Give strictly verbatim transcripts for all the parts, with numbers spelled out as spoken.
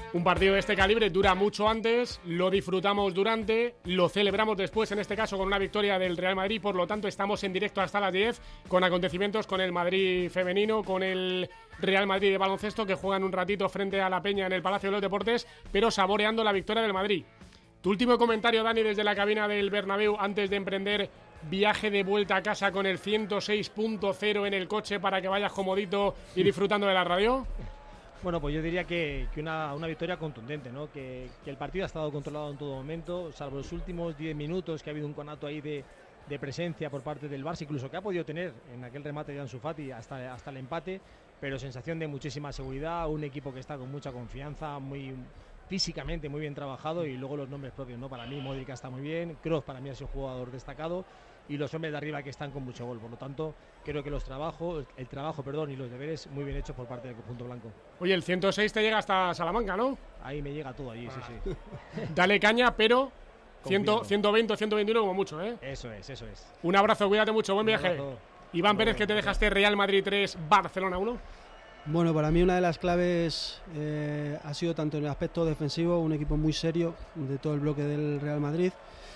Un partido de este calibre dura mucho antes, lo disfrutamos durante, lo celebramos después, en este caso con una victoria del Real Madrid, por lo tanto estamos en directo hasta las diez con acontecimientos con el Madrid femenino, con el Real Madrid de baloncesto que juegan un ratito frente a la Peña en el Palacio de los Deportes, pero saboreando la victoria del Madrid. Tu último comentario, Dani, desde la cabina del Bernabéu antes de emprender viaje de vuelta a casa con el ciento seis punto cero en el coche para que vayas comodito y disfrutando de la radio. Bueno, pues yo diría que, que una, una victoria contundente, ¿no? Que, que el partido ha estado controlado en todo momento, salvo los últimos diez minutos que ha habido un conato ahí de, de presencia por parte del Barça, incluso que ha podido tener en aquel remate de Ansu Fati hasta, hasta el empate, pero sensación de muchísima seguridad, un equipo que está con mucha confianza, muy físicamente muy bien trabajado, y luego los nombres propios, ¿no? Para mí Modric está muy bien, Kroos para mí ha sido un jugador destacado, y los hombres de arriba que están con mucho gol. Por lo tanto, creo que los trabajos, el trabajo perdón, y los deberes muy bien hechos por parte del conjunto blanco. Oye, el ciento seis te llega hasta Salamanca, ¿no? Ahí me llega todo allí, ah. sí, sí. Dale caña, pero cien, ciento veinte, ciento veintiuno como mucho, ¿eh? Eso es, eso es. Un abrazo, cuídate mucho, buen Un viaje. abrazo. Iván No, Pérez, que te dejaste Real Madrid tres, Barcelona uno. Bueno, para mí una de las claves eh, ha sido tanto en el aspecto defensivo, un equipo muy serio de todo el bloque del Real Madrid,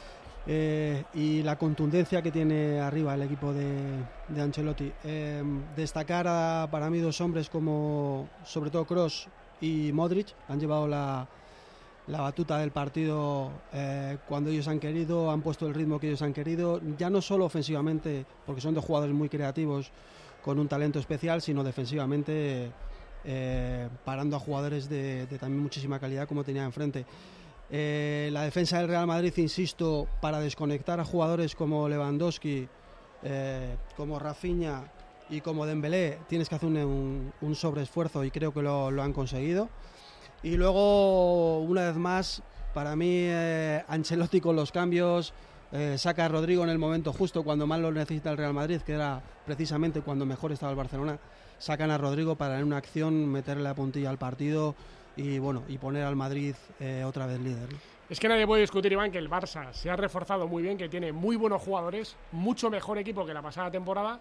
eh, y la contundencia que tiene arriba el equipo de, de Ancelotti. Eh, destacar a, para mí dos hombres como sobre todo Kroos y Modric, han llevado la, la batuta del partido eh, cuando ellos han querido, han puesto el ritmo que ellos han querido, ya no solo ofensivamente, porque son dos jugadores muy creativos, con un talento especial, sino defensivamente, eh, parando a jugadores de, de también muchísima calidad como tenía enfrente. Eh, la defensa del Real Madrid, insisto, para desconectar a jugadores como Lewandowski, eh, como Rafinha y como Dembélé, tienes que hacer un, un, un sobreesfuerzo, y creo que lo, lo han conseguido. Y luego, una vez más, para mí, eh, Ancelotti con los cambios, Eh, saca a Rodrigo en el momento justo, cuando más lo necesita el Real Madrid, que era precisamente cuando mejor estaba el Barcelona. Sacan a Rodrigo para en una acción meterle la puntilla al partido y bueno, y poner al Madrid eh, otra vez líder, ¿no? Es que nadie puede discutir, Iván, que el Barça se ha reforzado muy bien, que tiene muy buenos jugadores, mucho mejor equipo que la pasada temporada,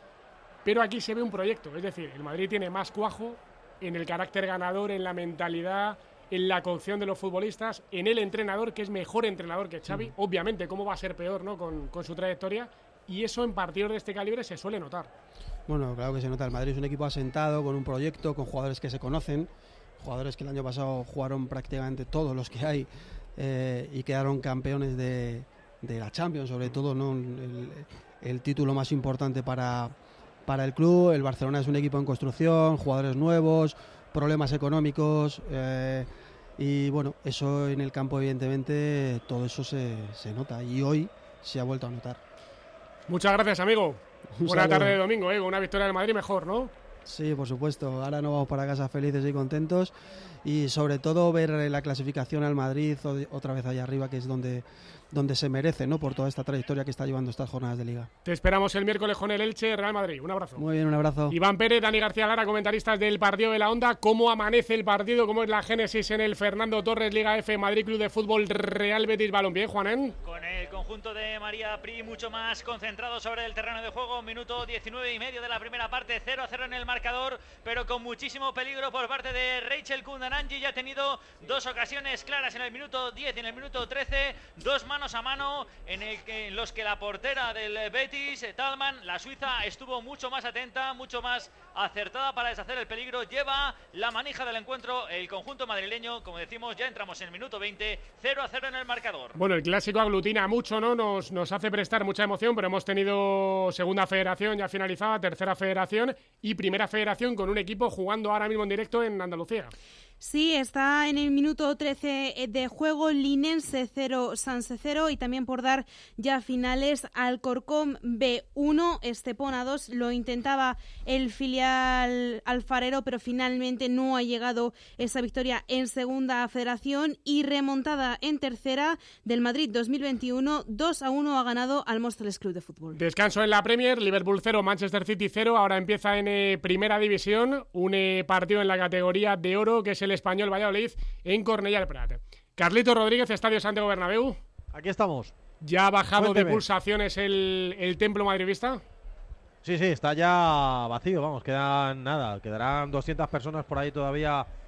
pero aquí se ve un proyecto, es decir, el Madrid tiene más cuajo en el carácter ganador, en la mentalidad, en la cocción de los futbolistas, en el entrenador, que es mejor entrenador que Xavi. Sí. Obviamente, ¿cómo va a ser peor, no? Con, con su trayectoria, y eso en partidos de este calibre se suele notar. Bueno, claro que se nota. El Madrid es un equipo asentado, con un proyecto, con jugadores que se conocen, jugadores que el año pasado jugaron prácticamente todos los que hay, eh, y quedaron campeones de, de la Champions, sobre todo, ¿no? El, el título más importante para, para el club. El Barcelona es un equipo en construcción, jugadores nuevos, problemas económicos, eh, y bueno, eso en el campo evidentemente todo eso se, se nota, y hoy se ha vuelto a notar. Muchas gracias, amigo. Un Buena saludo. Tarde de domingo, ¿eh? Con una victoria del Madrid mejor, ¿no? Sí, por supuesto. Ahora nos vamos para casa felices y contentos, y sobre todo ver la clasificación al Madrid otra vez allá arriba, que es donde, donde se merece, ¿no? Por toda esta trayectoria que está llevando estas jornadas de Liga. Te esperamos el miércoles con el Elche Real Madrid. Un abrazo. Muy bien, un abrazo. Iván Pérez, Dani García Lara, comentaristas del partido de la Onda. ¿Cómo amanece el partido? ¿Cómo es la génesis en el Fernando Torres Liga F Madrid Club de Fútbol Real Betis Balompié, Juanen? Con el conjunto de María Pri mucho más concentrado sobre el terreno de juego. Minuto diecinueve y medio de la primera parte, cero a cero en el marcador, pero con muchísimo peligro por parte de Rachel Kundananji. Ya ha tenido dos ocasiones claras en el minuto diez y en el minuto trece, dos manos a mano en, el que, en los que la portera del Betis, Talman, la suiza, estuvo mucho más atenta, mucho más acertada para deshacer el peligro. Lleva la manija del encuentro el conjunto madrileño. Como decimos, ya entramos en el minuto veinte, cero a cero en el marcador. Bueno, el clásico aglutina mucho, ¿no? Nos, nos hace prestar mucha emoción, pero hemos tenido segunda federación ya finalizada, tercera federación y primera federación con un equipo jugando ahora mismo en directo en Andalucía. Sí, está en el minuto trece de juego, Linense cero, Sanse cero, y también por dar ya finales, Alcorcón B uno, Estepona dos. Lo intentaba el filial alfarero, pero finalmente no ha llegado esa victoria en segunda federación, y remontada en tercera del Madrid dos mil veintiuno, dos a uno ha ganado al Móstoles Club de Fútbol. Descanso en la Premier, Liverpool cero, Manchester City cero. Ahora empieza en eh, primera división un eh, partido en la categoría de oro, que es el Español Valladolid en Cornellà del Prat. Carlito Rodríguez, Estadio Santiago Bernabéu. Aquí estamos. ¿Ya ha bajado Cuénteme. de pulsaciones el, el templo madridista? Sí, sí, está ya vacío, vamos, quedan nada, quedarán doscientas personas por ahí todavía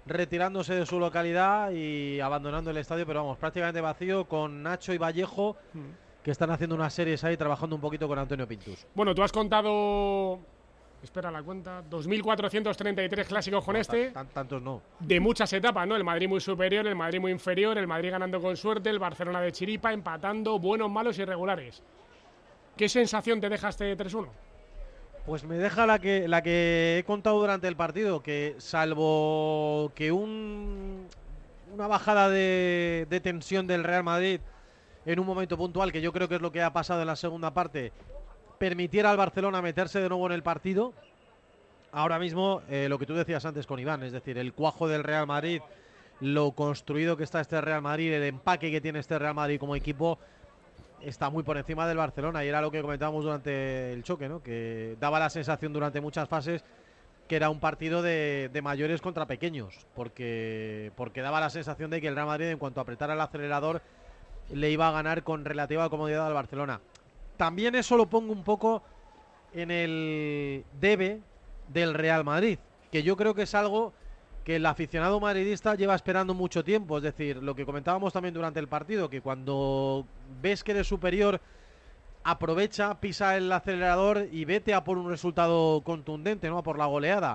retirándose de su localidad y abandonando el estadio, pero vamos, prácticamente vacío, con Nacho y Vallejo, mm. que están haciendo unas series ahí, trabajando un poquito con Antonio Pintus. Bueno, tú has contado... Espera la cuenta, dos mil cuatrocientos treinta y tres clásicos con no, este. Tan, tantos no. De muchas etapas, ¿no? El Madrid muy superior, el Madrid muy inferior, el Madrid ganando con suerte, el Barcelona de chiripa, empatando, buenos, malos y irregulares. ¿Qué sensación te deja este tres uno? Pues me deja la que, la que he contado durante el partido, que salvo que un, una bajada de, de tensión del Real Madrid en un momento puntual, que yo creo que es lo que ha pasado en la segunda parte, permitiera al Barcelona meterse de nuevo en el partido. Ahora mismo, eh, lo que tú decías antes con Iván, es decir, el cuajo del Real Madrid, lo construido que está este Real Madrid, el empaque que tiene este Real Madrid como equipo, está muy por encima del Barcelona, y era lo que comentábamos durante el choque, ¿no? Que daba la sensación durante muchas fases que era un partido de, de mayores contra pequeños, porque, porque daba la sensación de que el Real Madrid, en cuanto apretara el acelerador, le iba a ganar con relativa comodidad al Barcelona. También eso lo pongo un poco en el debe del Real Madrid, que yo creo que es algo que el aficionado madridista lleva esperando mucho tiempo. Es decir, lo que comentábamos también durante el partido, que cuando ves que eres superior, aprovecha, pisa el acelerador y vete a por un resultado contundente, ¿no? A por la goleada.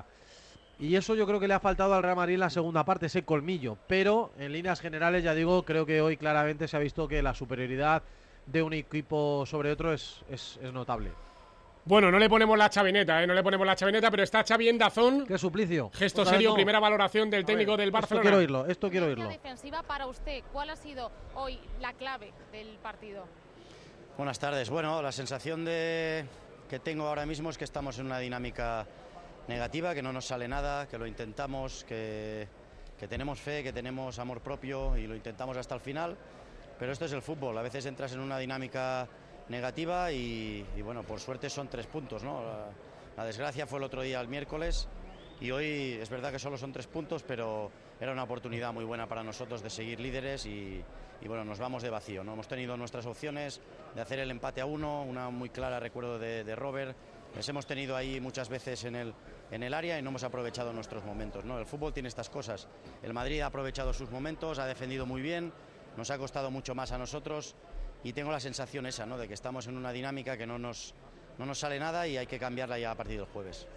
Y eso yo creo que le ha faltado al Real Madrid en la segunda parte, ese colmillo. Pero en líneas generales, ya digo, creo que hoy claramente se ha visto que la superioridad de un equipo sobre otro es, es, es notable. Bueno, no le ponemos la chavineta, ¿eh? No le ponemos la chavineta, pero está Xavi en Dazón. ¡Qué suplicio! Gesto serio, no. Primera valoración del técnico ver, del Barcelona. Esto quiero oírlo, esto quiero oírlo. Defensiva para usted, ¿cuál ha sido hoy la clave del partido? Buenas tardes. Bueno, la sensación de que tengo ahora mismo es que estamos en una dinámica negativa, que no nos sale nada, que lo intentamos, que, que tenemos fe, que tenemos amor propio y lo intentamos hasta el final. Pero esto es el fútbol, a veces entras en una dinámica negativa y, y bueno, por suerte son tres puntos, ¿no? La, la desgracia fue el otro día, el miércoles, y hoy es verdad que solo son tres puntos, pero era una oportunidad muy buena para nosotros de seguir líderes y, y bueno, nos vamos de vacío, ¿no? Hemos tenido nuestras opciones de hacer el empate a uno, una muy clara, recuerdo de, de Robert, les hemos tenido ahí muchas veces en el, en el área y no hemos aprovechado nuestros momentos, ¿no? El fútbol tiene estas cosas, el Madrid ha aprovechado sus momentos, ha defendido muy bien, nos ha costado mucho más a nosotros y tengo la sensación esa, ¿no? De que estamos en una dinámica que no nos, no nos sale nada y hay que cambiarla ya a partir del jueves.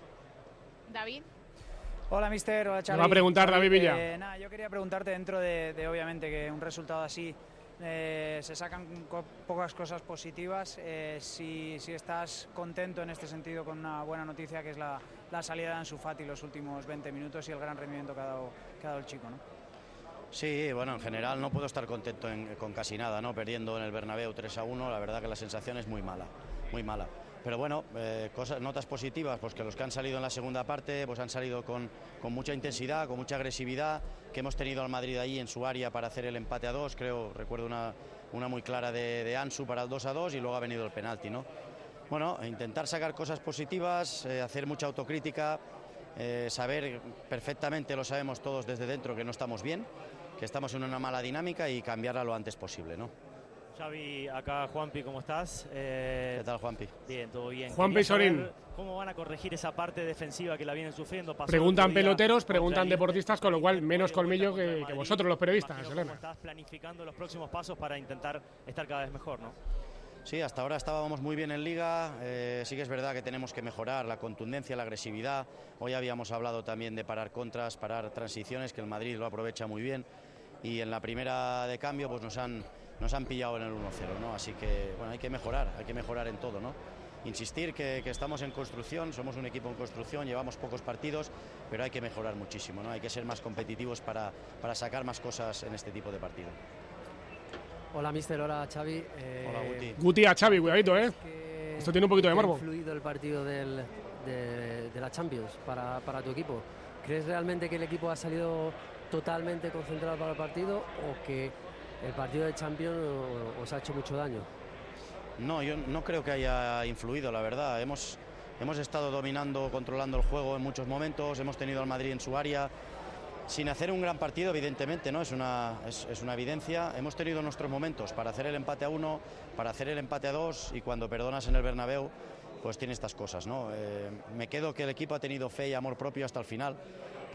David. Hola, mister. Hola, Xavi. Me va a preguntar David Villa. Eh, nada, yo quería preguntarte, dentro de, de obviamente que un resultado así eh, se sacan co pocas cosas positivas, eh, si, si estás contento en este sentido con una buena noticia, que es la, la salida de Ansu Fati los últimos veinte minutos y el gran rendimiento que ha dado, que ha dado el chico, ¿no? Sí, bueno, en general no puedo estar contento en, con casi nada, ¿no? Perdiendo en el Bernabéu tres a uno, la verdad que la sensación es muy mala, muy mala. Pero bueno, eh, cosas, notas positivas, pues que los que han salido en la segunda parte pues han salido con, con mucha intensidad, con mucha agresividad, que hemos tenido al Madrid ahí en su área para hacer el empate a dos, creo, recuerdo una, una muy clara de, de Ansu para el dos a dos y luego ha venido el penalti, ¿no? Bueno, intentar sacar cosas positivas, eh, hacer mucha autocrítica, eh, saber perfectamente, lo sabemos todos desde dentro, que no estamos bien, que estamos en una mala dinámica y cambiarla lo antes posible, ¿no? Xavi, acá Juanpi, ¿cómo estás? Eh, ¿Qué tal, Juanpi? Bien, todo bien. Juanpi Sorín. ¿Cómo van a corregir esa parte defensiva que la vienen sufriendo? Pasó preguntan peloteros, preguntan deportistas, con lo cual menos colmillo que, que vosotros los periodistas, Elena. ¿Cómo estás planificando los próximos pasos para intentar estar cada vez mejor, no? Sí, hasta ahora estábamos muy bien en Liga, eh, sí que es verdad que tenemos que mejorar la contundencia, la agresividad. Hoy habíamos hablado también de parar contras, parar transiciones, que el Madrid lo aprovecha muy bien. Y en la primera de cambio pues nos han, nos han pillado en el uno cero, ¿no? Así que bueno, hay que mejorar, hay que mejorar en todo, ¿no? Insistir que, que estamos en construcción, somos un equipo en construcción, llevamos pocos partidos, pero hay que mejorar muchísimo, ¿no? Hay que ser más competitivos para, para sacar más cosas en este tipo de partido. Hola, mister, hola, Xavi. Eh, hola, Guti. Guti a Xavi, cuidadito, ¿eh? Esto tiene un poquito de morbo. ¿Ha influido el partido del, de, de la Champions para, para tu equipo? ¿Crees realmente que el equipo ha salido totalmente concentrado para el partido o que el partido de Champions os ha hecho mucho daño? No, yo no creo que haya influido, la verdad. Hemos, hemos estado dominando, controlando el juego en muchos momentos, hemos tenido al Madrid en su área, sin hacer un gran partido, evidentemente, ¿no? Es una, es, es una evidencia. Hemos tenido nuestros momentos para hacer el empate a uno, para hacer el empate a dos, y cuando perdonas en el Bernabéu, pues tiene estas cosas, ¿no? Eh, me quedo que el equipo ha tenido fe y amor propio hasta el final,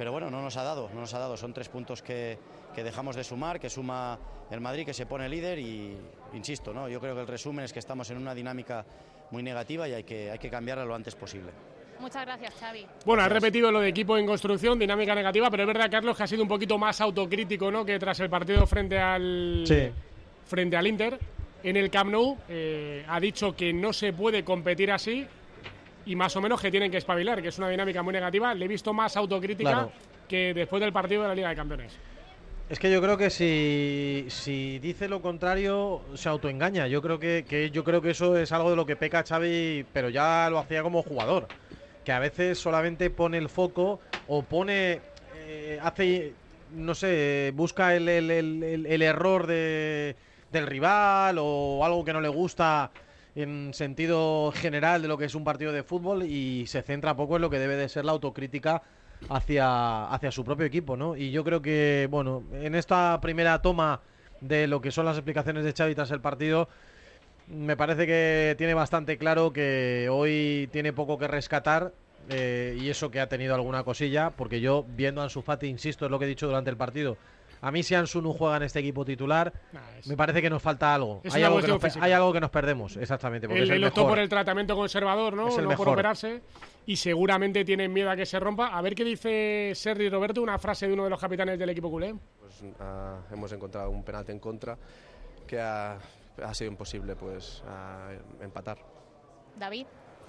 pero bueno, no nos ha dado, no nos ha dado. Son tres puntos que, que dejamos de sumar, que suma el Madrid, que se pone líder y, insisto, ¿no? Yo creo que el resumen es que estamos en una dinámica muy negativa y hay que, hay que cambiarla lo antes posible. Muchas gracias, Xavi. Bueno, has repetido lo de equipo en construcción, dinámica negativa, pero es verdad, Carlos, que ha sido un poquito más autocrítico, ¿no?, que tras el partido frente al, sí. frente al Inter. En el Camp Nou eh, ha dicho que no se puede competir así y más o menos que tienen que espabilar, que es una dinámica muy negativa. Le he visto más autocrítica claro. que después del partido de la Liga de Campeones. Es que yo creo que si, si dice lo contrario se autoengaña. Yo creo que, que yo creo que eso es algo de lo que peca Xavi, pero ya lo hacía como jugador, que a veces solamente pone el foco o pone eh, hace no sé, busca el, el, el, el error de, del rival o algo que no le gusta en sentido general de lo que es un partido de fútbol y se centra poco en lo que debe de ser la autocrítica hacia, hacia su propio equipo, ¿no? Y yo creo que, bueno, en esta primera toma de lo que son las explicaciones de Xavi tras el partido, me parece que tiene bastante claro que hoy tiene poco que rescatar eh, y eso que ha tenido alguna cosilla, porque yo, viendo a Ansu Fati, insisto, es lo que he dicho durante el partido, a mí si Ansu no juega en este equipo titular, nah, es... me parece que nos falta algo. Hay algo, que nos, hay algo que nos perdemos, exactamente. Porque él, es el él optó mejor. por el tratamiento conservador, ¿no? No por operarse. Y seguramente tienen miedo a que se rompa. A ver qué dice Sergi Roberto, una frase de uno de los capitanes del equipo culé. Pues uh, hemos encontrado un penalti en contra que ha, ha sido imposible pues uh, empatar. David.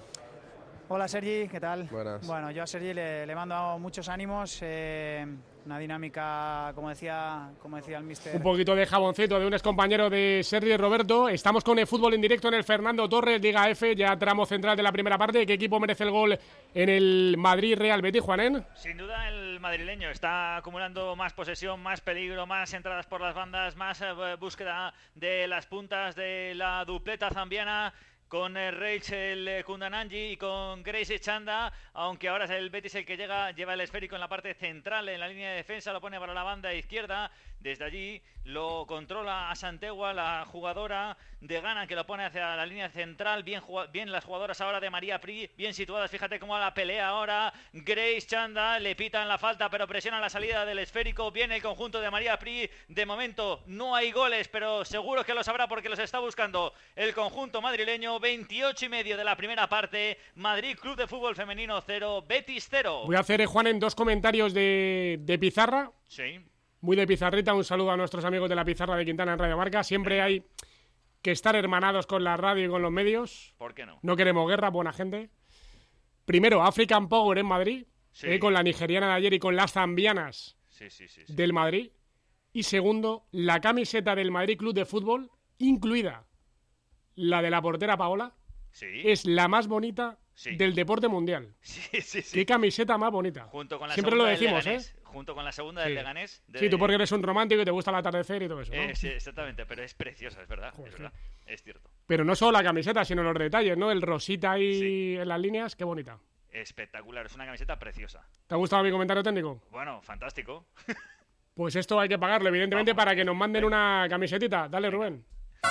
Hola Sergi, ¿qué tal? Buenas. Bueno, yo a Sergi le, le mando muchos ánimos. Eh, una dinámica, como decía, como decía el míster. Un poquito de jaboncito de un excompañero de Sergi Roberto. Estamos con el fútbol en directo en el Fernando Torres, Liga F, ya tramo central de la primera parte. ¿Qué equipo merece el gol en el Madrid-Real Betis, Juanen? Sin duda el madrileño está acumulando más posesión, más peligro, más entradas por las bandas, más eh, búsqueda de las puntas de la dupleta zambiana, con Rachel Kundananji y con Grace Chanda, aunque ahora es el Betis el que llega, lleva el esférico en la parte central, en la línea de defensa, lo pone para la banda izquierda, desde allí lo controla a Santegua, la jugadora de Ghana, que lo pone hacia la línea central, bien, bien las jugadoras ahora de María Pri, bien situadas, fíjate cómo la pelea ahora, Grace Chanda, le pitan la falta, pero presiona la salida del esférico, viene el conjunto de María Pri, de momento no hay goles, pero seguro que los habrá porque los está buscando el conjunto madrileño. Veintiocho y medio de la primera parte, Madrid Club de Fútbol Femenino cero, Betis cero. Voy a hacer, Juan, en dos comentarios de, de pizarra. Sí. Muy de pizarrita, un saludo a nuestros amigos de la pizarra de Quintana en Radio Marca. Siempre hay que estar hermanados con la radio y con los medios. ¿Por qué no? No queremos guerra, buena gente. Primero, African Power en Madrid, sí. eh, con la nigeriana de ayer y con las zambianas sí, sí, sí, sí. del Madrid. Y segundo, la camiseta del Madrid Club de Fútbol, incluida la de la portera Paola, sí. es la más bonita sí. del deporte mundial. Sí, sí, sí. Qué camiseta más bonita. Junto con la Siempre lo decimos, ¿eh? Junto con la segunda sí. del Leganés. De... Sí, tú porque eres un romántico y te gusta el atardecer y todo eso, ¿no? Eh, sí, exactamente, pero es preciosa, es verdad, Joder, es verdad, es cierto. Pero no solo la camiseta, sino los detalles, ¿no? El rosita ahí sí. en las líneas, qué bonita. Espectacular, es una camiseta preciosa. ¿Te ha gustado mi comentario técnico? Bueno, fantástico. Pues esto hay que pagarlo, evidentemente, Vamos. para que nos manden una camisetita. Dale, Rubén.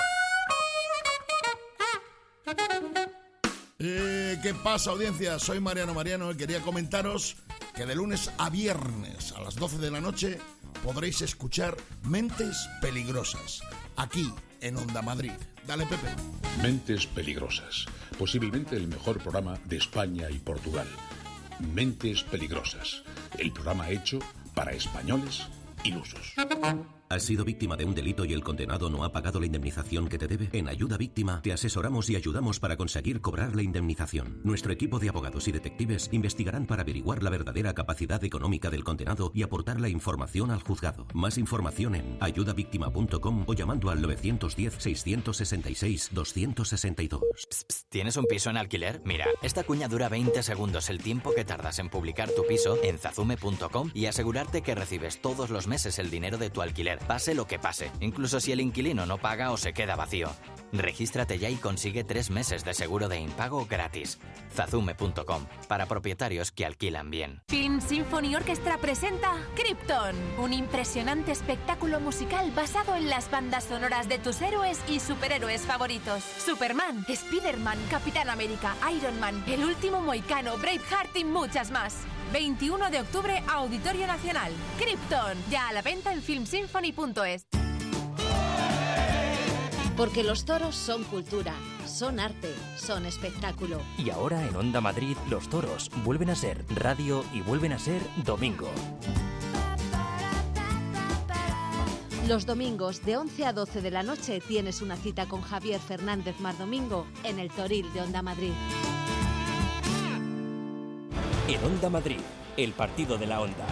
Eh, ¿Qué pasa, audiencia? Soy Mariano Mariano y quería comentaros que de lunes a viernes a las doce de la noche podréis escuchar Mentes Peligrosas, aquí en Onda Madrid. Dale, Pepe. Mentes Peligrosas, posiblemente el mejor programa de España y Portugal. Mentes Peligrosas, el programa hecho para españoles ilusos. ¿Has sido víctima de un delito y el condenado no ha pagado la indemnización que te debe? En Ayuda Víctima te asesoramos y ayudamos para conseguir cobrar la indemnización. Nuestro equipo de abogados y detectives investigarán para averiguar la verdadera capacidad económica del condenado y aportar la información al juzgado. Más información en ayuda víctima punto com o llamando al nueve uno cero, seis seis seis, dos seis dos. Psst, psst, ¿tienes un piso en alquiler? Mira, esta cuña dura veinte segundos, el tiempo que tardas en publicar tu piso en zazume punto com y asegurarte que recibes todos los meses el dinero de tu alquiler, pase lo que pase, incluso si el inquilino no paga o se queda vacío. Regístrate ya y consigue tres meses de seguro de impago gratis. zazume punto com, para propietarios que alquilan bien. Film Symphony Orchestra presenta Krypton, un impresionante espectáculo musical basado en las bandas sonoras de tus héroes y superhéroes favoritos. Superman, Spider-Man, Capitán América, Iron Man, El Último Mohicano, Braveheart y muchas más. veintiuno de octubre, Auditorio Nacional. Krypton, ya a la venta en film symphony punto es. Porque los toros son cultura, son arte, son espectáculo. Y ahora en Onda Madrid, los toros vuelven a ser radio y vuelven a ser domingo. Los domingos de once a doce de la noche tienes una cita con Javier Fernández Mardomingo en el Toril de Onda Madrid. En Onda Madrid, el partido de la Onda.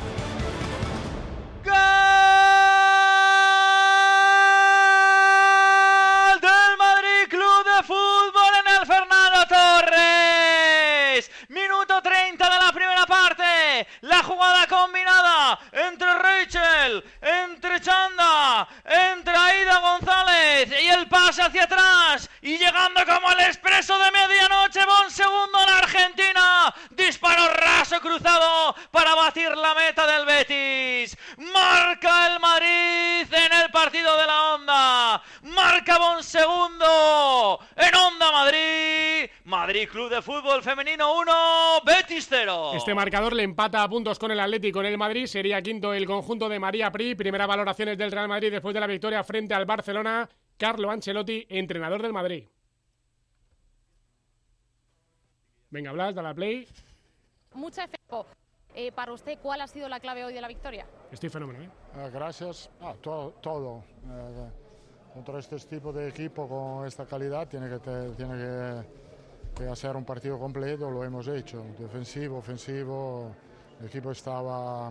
Minuto treinta de la primera parte. La jugada combinada entre Rachel, entre Chanda, entre Aida González y el pase hacia atrás. Y llegando como el expreso de medianoche, Bon segundo a la Argentina. Disparo raso cruzado para batir la meta del Betis. Marca el Madrid en el partido de la Onda. Marca Bon segundo en Onda Madrid. Madrid Club de Fútbol Femenino uno, Betis cero. Este marcador le empata a puntos con el Atlético en el Madrid. Sería quinto el conjunto de María Pri. Primeras valoraciones del Real Madrid después de la victoria frente al Barcelona. Carlo Ancelotti, entrenador del Madrid. Venga, Blas, dale a play. Mucha efecto. Eh, para usted, ¿cuál ha sido la clave hoy de la victoria? Estoy fenómeno, ¿eh? Uh, gracias. Ah, to todo. Uh, contra este tipo de equipo con esta calidad tiene que, te, tiene que, que hacer un partido completo. Lo hemos hecho. Defensivo, ofensivo. El equipo estaba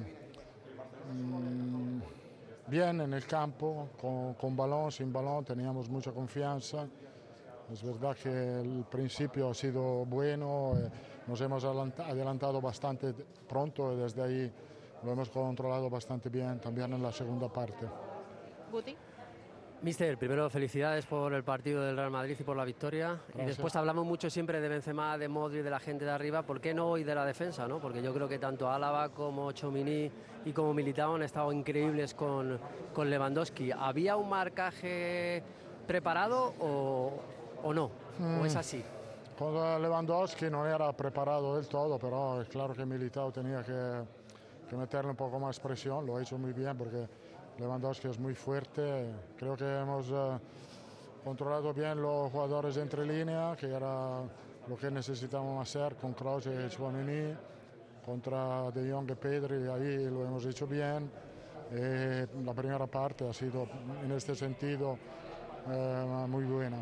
mmm, bien en el campo, con, con balón, sin balón. Teníamos mucha confianza. Es verdad que el principio ha sido bueno. Eh, Nos hemos adelantado bastante pronto y desde ahí lo hemos controlado bastante bien también en la segunda parte. Guti. Mister, primero felicidades por el partido del Real Madrid y por la victoria. Gracias. Y después hablamos mucho siempre de Benzema, de Modric, de la gente de arriba. ¿Por qué no hoy de la defensa, no? Porque yo creo que tanto Álava como Tchouaméni y como Militao han estado increíbles con, con Lewandowski. ¿Había un marcaje preparado o, o no? Mm. ¿O es así? Con Lewandowski no era preparado del todo, pero es claro que Militao tenía que, que meterle un poco más presión. Lo ha hecho muy bien porque Lewandowski es muy fuerte. Creo que hemos eh, controlado bien los jugadores entre línea, que era lo que necesitábamos hacer con Kroos y Tchouaméni. Contra De Jong y Pedri, ahí lo hemos hecho bien. Eh, la primera parte ha sido en este sentido eh, muy buena.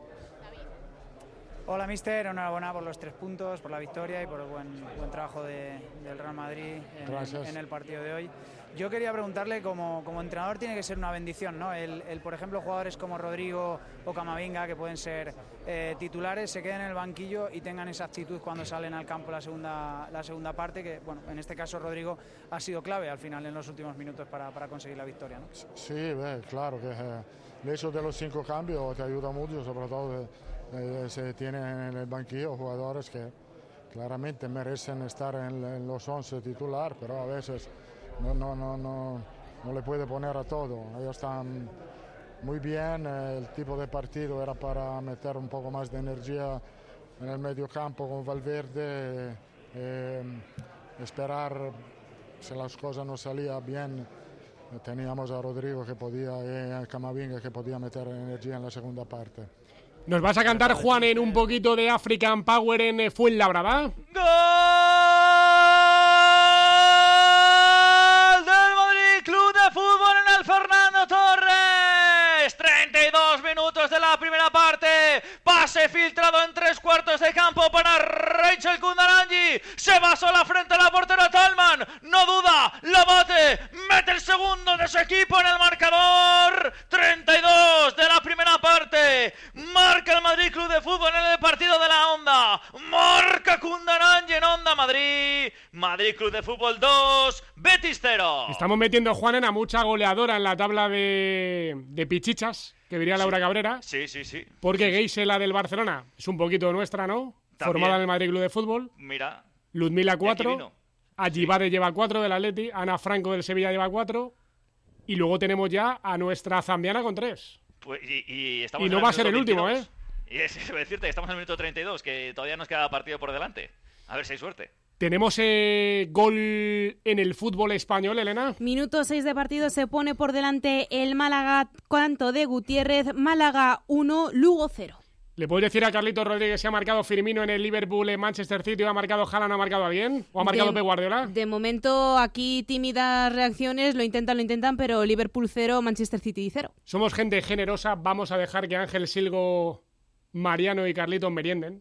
Hola, mister, enhorabuena por los tres puntos, por la victoria y por el buen, buen trabajo de, del Real Madrid en el, en el partido de hoy. Yo quería preguntarle, como, como entrenador tiene que ser una bendición, ¿no? El, el, por ejemplo, jugadores como Rodrigo o Camavinga, que pueden ser eh, titulares, se queden en el banquillo y tengan esa actitud cuando salen al campo la segunda, la segunda parte, que, bueno, en este caso Rodrigo ha sido clave al final en los últimos minutos para, para conseguir la victoria, ¿no? Sí, beh, claro que eh, el hecho de los cinco cambios te ayuda mucho, sobre todo de, Eh, se tienen en el banquillo jugadores que claramente merecen estar en, en los once titular, pero a veces no, no, no, no, no le puede poner a todo. Ellos están muy bien, eh, el tipo de partido era para meter un poco más de energía en el medio campo con Valverde, eh, esperar si las cosas no salían bien. Teníamos a Rodrigo que podía, y a Camavinga que podía meter energía en la segunda parte. Nos vas a cantar, Juan, en un poquito de African Power en Fuenlabrada. ¡Gol del Madrid Club de Fútbol en el Fernando Torres! treinta y dos minutos de la primera parte. Pase filtrado en tres cuartos de campo para Rachel Kundarangi. Se va sola frente a la portera Tallman. No duda, la bate. Mete el segundo de su equipo en el marcador. treinta y dos de la primera parte. Marca el Madrid Club de Fútbol en el partido de la Onda. Marca Kundarangi en Onda Madrid. Madrid Club de Fútbol dos, Betis cero. Estamos metiendo, Juanen, a mucha goleadora en la tabla de, de pichichas, que diría Laura sí. Cabrera. Sí, sí, sí. Porque Geisela del Barcelona es un poquito nuestra, ¿no? También. Formada en el Madrid Club de Fútbol. Mira. Ludmila cuatro. Ajibade sí. lleva cuatro del Atleti. Ana Franco del Sevilla lleva cuatro. Y luego tenemos ya a nuestra zambiana con tres. Pues, y, y, estamos y no va a ser el último, veintidós. ¿eh? Y es decirte que estamos en el minuto treinta y dos, que todavía nos queda partido por delante. A ver si hay suerte. ¿Tenemos eh, gol en el fútbol español, Elena? Minuto seis de partido, se pone por delante el Málaga, canto de Gutiérrez. Málaga uno, Lugo cero. ¿Le puedes decir a Carlitos Rodríguez si ha marcado Firmino en el Liverpool, en Manchester City, o ha marcado Haaland, ha marcado alguien? ¿O ha marcado Pep Guardiola? De momento, aquí tímidas reacciones, lo intentan, lo intentan, pero Liverpool cero, Manchester City cero. Somos gente generosa, vamos a dejar que Ángel Silgo, Mariano y Carlitos merienden.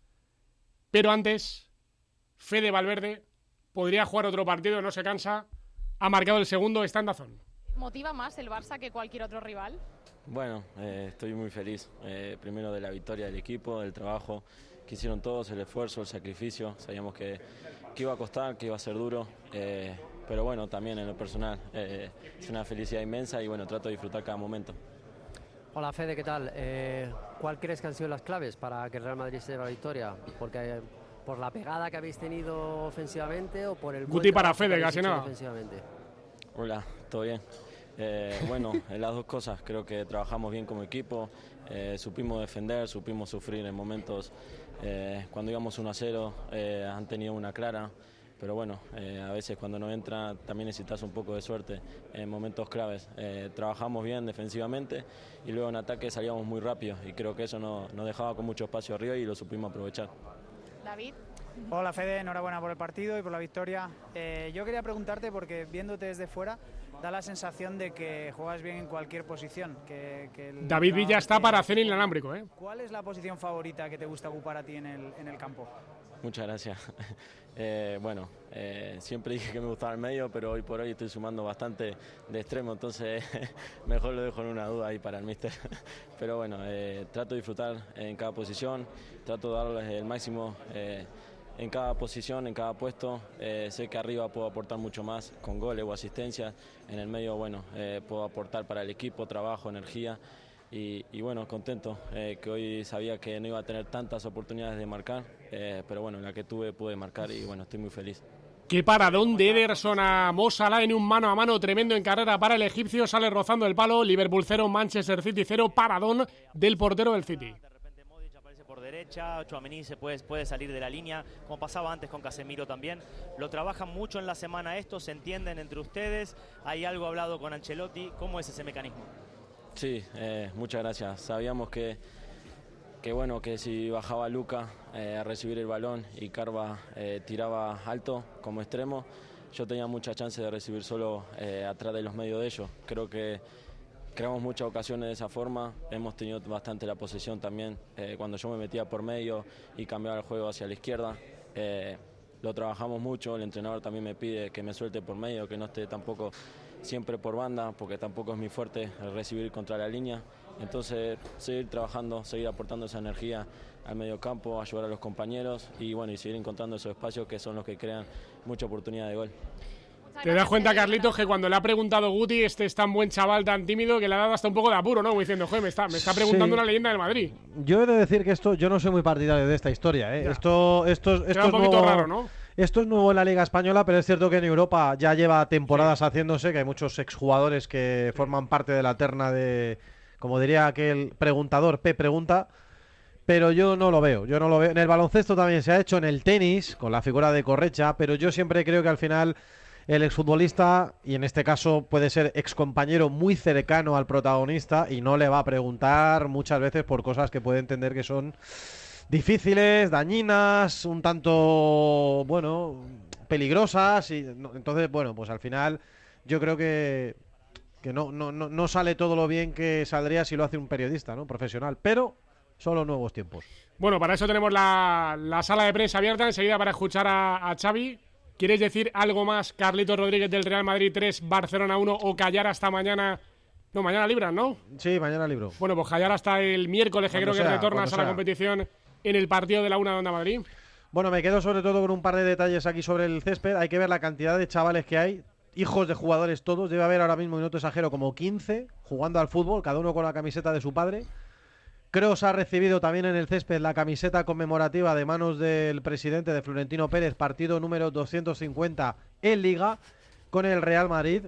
Pero antes, Fede Valverde podría jugar otro partido, no se cansa. Ha marcado el segundo, está en Dazón. ¿Motiva más el Barça que cualquier otro rival? Bueno, eh, estoy muy feliz, eh, primero de la victoria del equipo, del trabajo que hicieron todos, el esfuerzo, el sacrificio. Sabíamos que, que iba a costar, que iba a ser duro, eh, pero bueno, también en lo personal eh, es una felicidad inmensa y bueno, trato de disfrutar cada momento. Hola Fede, ¿qué tal? Eh, ¿Cuál crees que han sido las claves para que el Real Madrid se lleve la victoria? Porque eh, ¿por la pegada que habéis tenido ofensivamente o por el... Guti para Fede, casi nada. Ofensivamente? Hola, ¿todo bien? Eh, bueno, en las dos cosas, creo que trabajamos bien como equipo, eh, supimos defender, supimos sufrir en momentos eh, cuando íbamos uno a cero, eh, han tenido una clara, pero bueno, eh, a veces cuando no entra también necesitas un poco de suerte en momentos claves. Eh, trabajamos bien defensivamente y luego en ataque salíamos muy rápido y creo que eso nos no dejaba con mucho espacio arriba y lo supimos aprovechar. David. Hola Fede, enhorabuena por el partido y por la victoria. Eh, yo quería preguntarte, porque viéndote desde fuera, da la sensación de que juegas bien en cualquier posición. Que, que el David Villa está para hacer inalámbrico, ¿eh? ¿Cuál es la posición favorita que te gusta ocupar a ti en el, en el campo? Muchas gracias. Eh, bueno, eh, siempre dije que me gustaba el medio, pero hoy por hoy estoy sumando bastante de extremo, entonces mejor lo dejo en una duda ahí para el míster. Pero bueno, eh, trato de disfrutar en cada posición, trato de darles el máximo eh, en cada posición, en cada puesto. Eh, sé que arriba puedo aportar mucho más con goles o asistencias. En el medio, bueno, eh, puedo aportar para el equipo, trabajo, energía. Y, y bueno, contento, eh, que hoy sabía que no iba a tener tantas oportunidades de marcar, eh, pero bueno, la que tuve pude marcar y bueno, estoy muy feliz. Qué paradón de Ederson a Mo Salah en un mano a mano tremendo en carrera para el egipcio, sale rozando el palo, Liverpool cero, Manchester City cero, paradón del portero del City. Por derecha, Tchouaméni se puede, puede salir de la línea, como pasaba antes con Casemiro también. Lo trabajan mucho en la semana esto, se entienden entre ustedes, hay algo hablado con Ancelotti, ¿cómo es ese mecanismo? Sí, eh, muchas gracias. Sabíamos que, que bueno, que si bajaba Luka eh, a recibir el balón y Carva eh, tiraba alto como extremo, yo tenía mucha chance de recibir solo eh, atrás de los medios de ellos. Creo que creamos muchas ocasiones de esa forma, hemos tenido bastante la posesión también. Eh, cuando yo me metía por medio y cambiaba el juego hacia la izquierda, eh, lo trabajamos mucho, el entrenador también me pide que me suelte por medio, que no esté tampoco siempre por banda, porque tampoco es mi fuerte recibir contra la línea. Entonces, seguir trabajando, seguir aportando esa energía al medio campo, ayudar a los compañeros y bueno, y seguir encontrando esos espacios que son los que crean mucha oportunidad de gol. Te das cuenta, Carlitos, que cuando le ha preguntado Guti, este es tan buen chaval, tan tímido, que le ha dado hasta un poco de apuro, ¿no? Como diciendo, joder, me está, me está preguntando sí. Una leyenda del Madrid. Yo he de decir que esto, yo no soy muy partidario de esta historia, ¿eh? Esto, esto, esto, esto es un poquito nuevo, raro, ¿no? Esto es nuevo en la Liga Española, pero es cierto que en Europa ya lleva temporadas sí. haciéndose, que hay muchos exjugadores que forman parte de la terna de, como diría aquel preguntador, P pregunta, pero yo no lo veo, yo no lo veo. En el baloncesto también se ha hecho, en el tenis, con la figura de Correcha, pero yo siempre creo que al final el exfutbolista, y en este caso puede ser excompañero muy cercano al protagonista, y no le va a preguntar muchas veces por cosas que puede entender que son difíciles, dañinas, un tanto, bueno, peligrosas, y entonces, bueno, pues al final yo creo que, que no, no, no, no sale todo lo bien que saldría si lo hace un periodista, ¿no? Profesional, pero son los nuevos tiempos. Bueno, para eso tenemos la, la sala de prensa abierta enseguida para escuchar a, a Xavi. ¿Quieres decir algo más, Carlitos Rodríguez, del Real Madrid tres, Barcelona uno, o callar hasta mañana? No, mañana libran, ¿no? Sí, mañana libro. Bueno, pues callar hasta el miércoles, que creo sea, que retornas a la competición en el partido de la una de Onda Madrid. Bueno, me quedo sobre todo con un par de detalles aquí sobre el césped. Hay que ver la cantidad de chavales que hay, hijos de jugadores todos. Debe haber ahora mismo, y no te exagero, como quince jugando al fútbol, cada uno con la camiseta de su padre. Kroos ha recibido también en el césped la camiseta conmemorativa de manos del presidente, de Florentino Pérez, partido número doscientos cincuenta en Liga con el Real Madrid.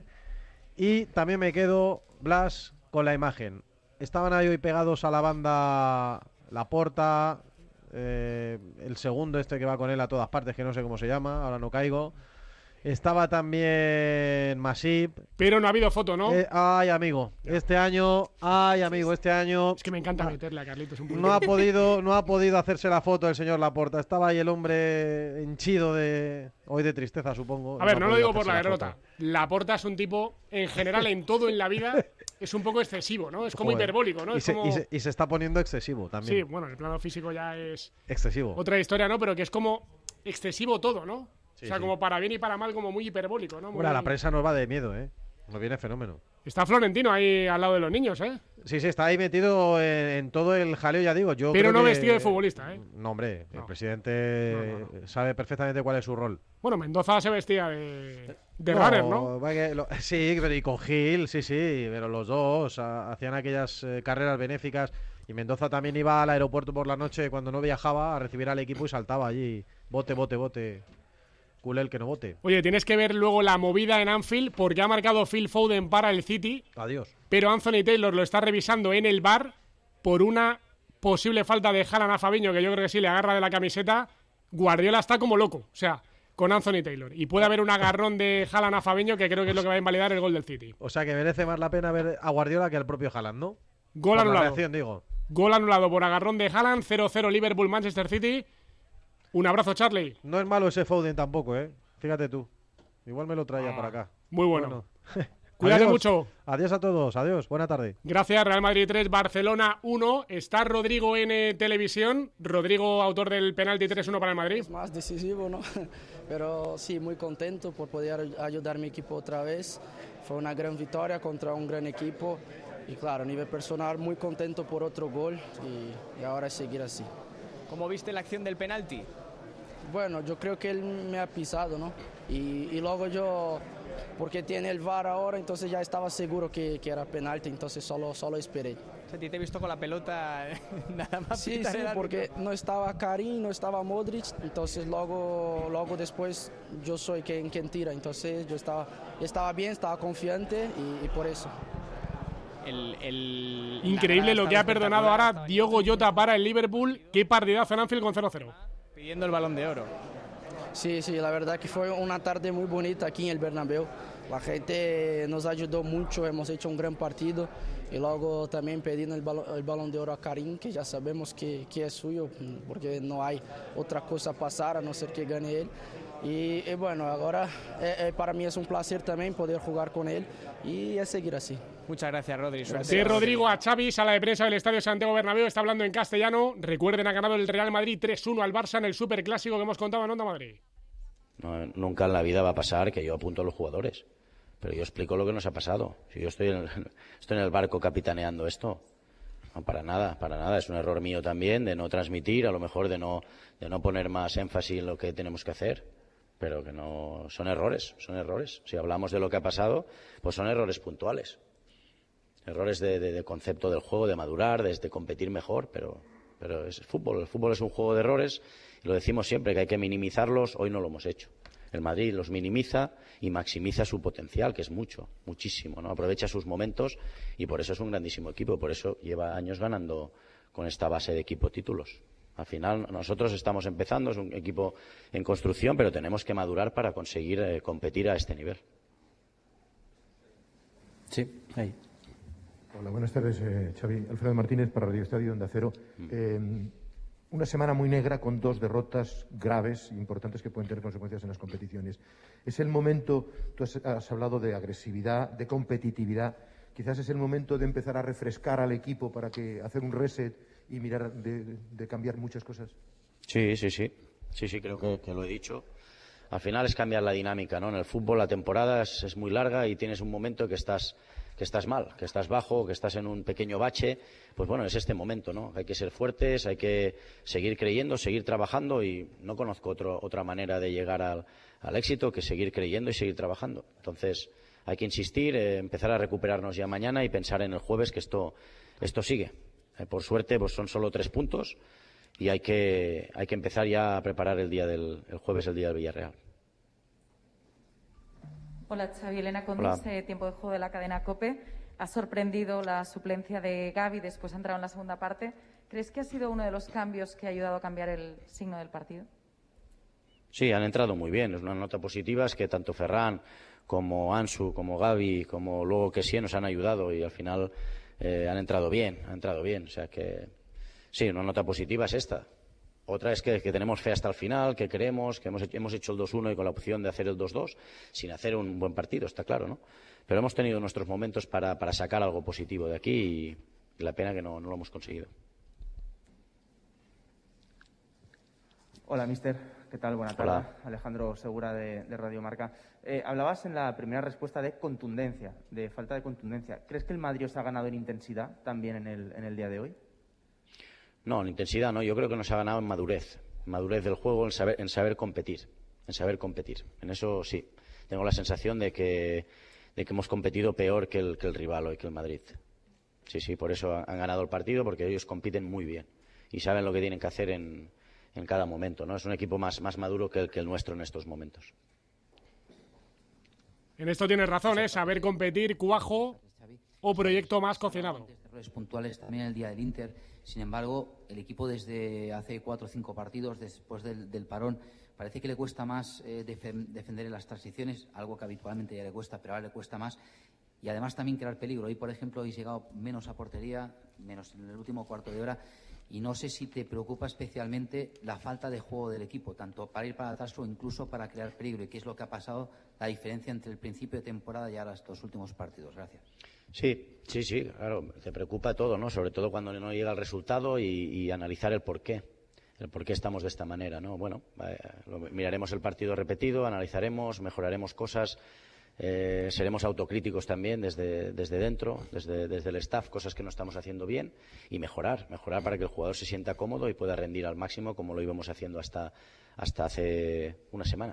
Y también me quedo, Blas, con la imagen. Estaban ahí hoy pegados a la banda Laporta, eh, el segundo este que va con él a todas partes, que no sé cómo se llama, ahora no caigo. Estaba también Masip. Pero no ha habido foto, ¿no? Eh, ay, amigo, este año, ay, amigo, este año... Es que me encanta meterle a Carlitos un poquito. No ha podido, no ha podido hacerse la foto el señor Laporta. Estaba ahí el hombre henchido de... Hoy de tristeza, supongo. A ver, no, no lo digo por la, la derrota. foto. Laporta es un tipo, en general, en todo en la vida, es un poco excesivo, ¿no? Es como Joder. hiperbólico, ¿no? Y, Es se, como... y, se, y se está poniendo excesivo también. Sí, bueno, el plano físico ya es... Excesivo. Otra historia, ¿no? Pero que es como excesivo todo, ¿no? Sí, o sea, sí. como para bien y para mal, como muy hiperbólico, ¿no? Muy... Bueno, la prensa nos va de miedo, ¿eh? Nos viene fenómeno. Está Florentino ahí al lado de los niños, ¿eh? Sí, sí, está ahí metido en, en todo el jaleo, ya digo. Yo Pero creo no que... vestido de futbolista, ¿eh? No, hombre, el No. presidente No, no, sabe perfectamente cuál es su rol. Bueno, Mendoza se vestía de, de runner, ¿no? va que lo- sí, pero y con Gil, sí, sí, pero los dos a- hacían aquellas eh, carreras benéficas y Mendoza también iba al aeropuerto por la noche cuando no viajaba a recibir al equipo y saltaba allí, bote, bote, bote, culé el que no vote. Oye, tienes que ver luego la movida en Anfield porque ha marcado Phil Foden para el City, Adiós. pero Anthony Taylor lo está revisando en el V A R por una posible falta de Haaland a Fabinho, que yo creo que sí le agarra de la camiseta. Guardiola está como loco, o sea, con Anthony Taylor. Y puede haber un agarrón de Haaland a Fabinho que creo que es lo que va a invalidar el gol del City. O sea que merece más la pena ver a Guardiola que al propio Haaland, ¿no? Gol Por la anulado. reacción, digo. Gol anulado por agarrón de Haaland, cero cero Liverpool-Manchester City. Un abrazo, Charlie. No es malo ese Foden tampoco, ¿eh? Fíjate tú. Igual me lo traía Ah, para acá. muy bueno. Cuídate Adiós. mucho. Adiós a todos. Adiós. Buena tarde. Gracias, Real Madrid tres, Barcelona uno. Está Rodrigo en eh, televisión. Rodrigo, autor del penalti tres uno para el Madrid. Es más decisivo, ¿no? Pero sí, muy contento por poder ayudar a mi equipo otra vez. Fue una gran victoria contra un gran equipo. Y claro, a nivel personal, muy contento por otro gol y, y ahora seguir así. ¿Cómo viste la acción del penalti? Bueno, yo creo que él me ha pisado, ¿no? Y, y luego yo, porque tiene el V A R ahora, entonces ya estaba seguro que, que era penalti, entonces solo, solo esperé. O sea, a ti te he visto con la pelota nada más. Sí, pitar sí, el árbitro. porque no estaba Karim, no estaba Modric, entonces luego, luego después yo soy quien, quien tira, entonces yo estaba, estaba bien, estaba confiante y, y por eso. El, el, Increíble la lo que ha estaba perdonado espectacular, ahora Diogo Jota para el Liverpool. Qué partidazo en Anfield con cero cero. pidiendo el Balón de Oro. Sí, sí, la verdad que fue una tarde muy bonita aquí en el Bernabéu. La gente nos ayudó mucho, hemos hecho un gran partido y luego también pidiendo el, balo, el Balón de Oro a Karim, que ya sabemos que, que es suyo, porque no hay otra cosa a pasar a no ser que gane él. Y, y bueno, ahora eh, eh, para mí es un placer también poder jugar con él y es seguir así. Muchas gracias, Rodri. De Rodrigo a Xavi, sala de prensa del Estadio Santiago Bernabéu, está hablando en castellano. Recuerden, ha ganado el Real Madrid tres uno al Barça en el Superclásico que hemos contado en Onda Madrid. No, nunca en la vida va a pasar que yo apunto a los jugadores, pero yo explico lo que nos ha pasado. Si yo estoy en el, estoy en el barco capitaneando esto, no, para nada, para nada. Es un error mío también de no transmitir, a lo mejor de no, de no poner más énfasis en lo que tenemos que hacer, pero que no son errores, son errores. Si hablamos de lo que ha pasado, pues son errores puntuales. Errores de, de, de concepto del juego, de madurar, de, de competir mejor, pero, pero es fútbol. El fútbol es un juego de errores y lo decimos siempre, que hay que minimizarlos. Hoy no lo hemos hecho. El Madrid los minimiza y maximiza su potencial, que es mucho, muchísimo, ¿no? Aprovecha sus momentos y por eso es un grandísimo equipo. Por eso lleva años ganando con esta base de equipo títulos. Al final nosotros estamos empezando, es un equipo en construcción, pero tenemos que madurar para conseguir eh, competir a este nivel. Sí, ahí. Hola, buenas tardes, eh, Xavi. Alfredo Martínez para Radio Estadio Onda Cero. Eh, una semana muy negra con dos derrotas graves, importantes, que pueden tener consecuencias en las competiciones. Es el momento, tú has, has hablado de agresividad, de competitividad, quizás es el momento de empezar a refrescar al equipo para que hacer un reset y mirar de, de cambiar muchas cosas. Sí, sí, sí, sí, sí, creo que, que lo he dicho. Al final es cambiar la dinámica, ¿no? En el fútbol la temporada es, es muy larga y tienes un momento que estás que estás mal, que estás bajo, que estás en un pequeño bache. Pues bueno, es este momento, ¿no? Hay que ser fuertes, hay que seguir creyendo, seguir trabajando y no conozco otro, otra manera de llegar al, al éxito que seguir creyendo y seguir trabajando. Entonces hay que insistir, eh, empezar a recuperarnos ya mañana y pensar en el jueves que esto, esto sigue. Eh, por suerte pues son solo tres puntos y hay que, hay que empezar ya a preparar el día del el jueves, el día del Villarreal. Hola, Xavi, Elena Condis, Hola. eh, tiempo de juego de la cadena COPE. Ha sorprendido la suplencia de Gavi, después ha entrado en la segunda parte. ¿Crees que ha sido uno de los cambios que ha ayudado a cambiar el signo del partido? Sí, han entrado muy bien. Es una nota positiva, es que tanto Ferran como Ansu, como Gavi, como luego Kessie nos han ayudado y al final eh, han entrado bien, han entrado bien. O sea que sí, una nota positiva es esta. Otra es que, que tenemos fe hasta el final, que creemos, que hemos, hemos hecho el dos uno y con la opción de hacer el dos dos, sin hacer un buen partido, está claro, ¿no? Pero hemos tenido nuestros momentos para, para sacar algo positivo de aquí y, y la pena que no, no lo hemos conseguido. Hola, mister. ¿Qué tal? Buenas tardes. Alejandro Segura, de, de Radio Marca. Eh, hablabas en la primera respuesta de contundencia, de falta de contundencia. ¿Crees que el Madrid os ha ganado en intensidad también en el, en el día de hoy? No, en intensidad no. Yo creo que nos ha ganado en madurez. Madurez del juego, en saber, en saber competir. En saber competir. En eso sí. Tengo la sensación de que, de que hemos competido peor que el, que el rival hoy, que el Madrid. Sí, sí, por eso han ganado el partido, porque ellos compiten muy bien. Y saben lo que tienen que hacer en, en cada momento, ¿no? Es un equipo más, más maduro que el, que el nuestro en estos momentos. En esto tienes razón, ¿eh? Saber competir, cuajo o proyecto más cocinado. Errores puntuales también el día del Inter. Sin embargo, el equipo desde hace cuatro o cinco partidos, después del, del parón, parece que le cuesta más eh, def- defender en las transiciones, algo que habitualmente ya le cuesta, pero ahora le cuesta más. Y además también crear peligro. Hoy, por ejemplo, habéis llegado menos a portería, menos en el último cuarto de hora. Y no sé si te preocupa especialmente la falta de juego del equipo, tanto para ir para atrás o incluso para crear peligro. ¿Y qué es lo que ha pasado, la diferencia entre el principio de temporada y ahora estos últimos partidos? Gracias. Sí, sí, sí, claro, te preocupa todo, ¿no? Sobre todo cuando no llega el resultado y, y analizar el porqué, el por qué estamos de esta manera, ¿no? Bueno, eh, lo, miraremos el partido repetido, analizaremos, mejoraremos cosas, eh, seremos autocríticos también desde, desde dentro, desde, desde el staff, cosas que no estamos haciendo bien y mejorar, mejorar para que el jugador se sienta cómodo y pueda rendir al máximo como lo íbamos haciendo hasta, hasta hace una semana.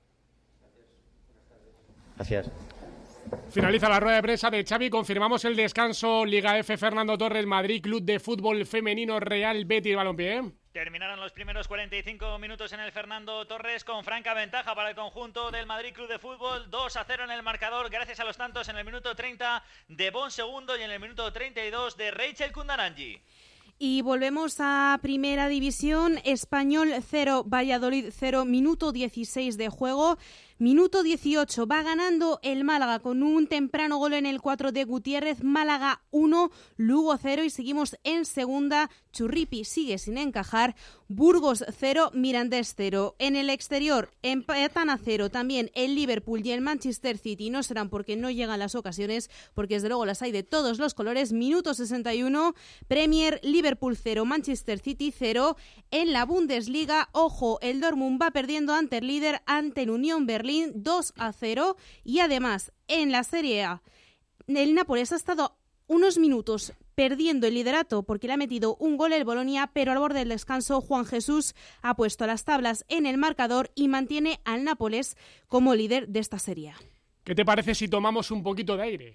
Gracias. Finaliza la rueda de prensa de Xavi, confirmamos el descanso. Liga F, Fernando Torres, Madrid Club de Fútbol Femenino, Real Betis Balompié. Terminaron los primeros cuarenta y cinco minutos en el Fernando Torres con franca ventaja para el conjunto del Madrid Club de Fútbol, dos a cero en el marcador gracias a los tantos en el minuto treinta de Bon Segundo y en el minuto treinta y dos de Rachel Kundananji. Y volvemos a Primera División. Español cero, Valladolid cero, minuto dieciséis de juego. Minuto dieciocho, va ganando el Málaga con un temprano gol en el cuatro de Gutiérrez. Málaga uno, Lugo cero y seguimos en segunda. Churripi sigue sin encajar. Burgos cero, Mirandés cero. En el exterior empatan a cero también el Liverpool y el Manchester City. No serán porque no llegan las ocasiones, porque desde luego las hay de todos los colores. Minuto sesenta y uno, Premier, Liverpool cero, Manchester City cero. En la Bundesliga, ojo, el Dortmund va perdiendo ante el líder, ante el Unión Berlín dos a cero. Y además, en la Serie A, el Nápoles ha estado unos minutos perdiendo el liderato porque le ha metido un gol el Bolonia, pero al borde del descanso Juan Jesús ha puesto las tablas en el marcador y mantiene al Nápoles como líder de esta serie. ¿Qué te parece si tomamos un poquito de aire?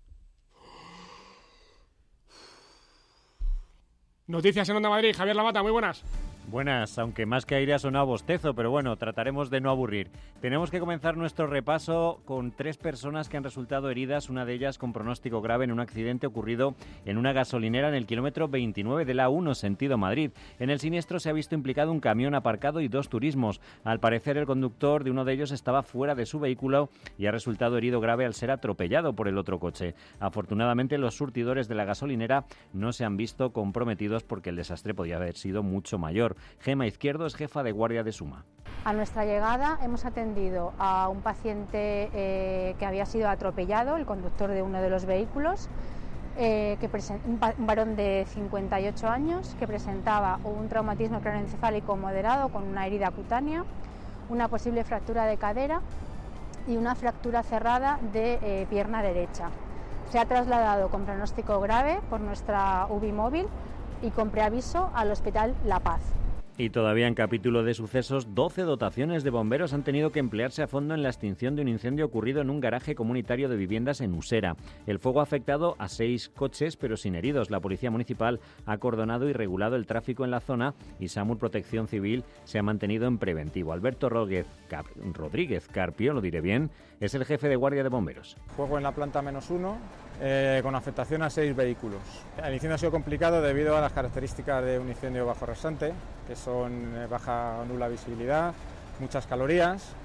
Noticias en Onda Madrid, Javier Lamata, muy buenas. Buenas, aunque más que aire ha sonado bostezo, pero bueno, trataremos de no aburrir. Tenemos que comenzar nuestro repaso con tres personas que han resultado heridas, una de ellas con pronóstico grave en un accidente ocurrido en una gasolinera en el kilómetro veintinueve de la A uno, sentido Madrid. En el siniestro se ha visto implicado un camión aparcado y dos turismos. Al parecer, el conductor de uno de ellos estaba fuera de su vehículo y ha resultado herido grave al ser atropellado por el otro coche. Afortunadamente, los surtidores de la gasolinera no se han visto comprometidos porque el desastre podía haber sido mucho mayor. Gema Izquierdo es jefa de guardia de Suma. A nuestra llegada hemos atendido a un paciente eh, que había sido atropellado, el conductor de uno de los vehículos, eh, que presen- un, pa- un varón de cincuenta y ocho años que presentaba un traumatismo craneoencefálico moderado con una herida cutánea, una posible fractura de cadera y una fractura cerrada de eh, pierna derecha. Se ha trasladado con pronóstico grave por nuestra U B I móvil y con preaviso al Hospital La Paz. Y todavía en capítulo de sucesos, doce dotaciones de bomberos han tenido que emplearse a fondo en la extinción de un incendio ocurrido en un garaje comunitario de viviendas en Usera. El fuego ha afectado a seis coches, pero sin heridos. La Policía Municipal ha acordonado y regulado el tráfico en la zona y SAMUR Protección Civil se ha mantenido en preventivo. Alberto Rodríguez, Cap, Rodríguez Carpio, lo diré bien, es el jefe de guardia de bomberos. Fuego en la planta menos uno, eh, con afectación a seis vehículos. El incendio ha sido complicado debido a las características de un incendio bajo rasante, que son eh, baja o nula visibilidad, muchas calorías,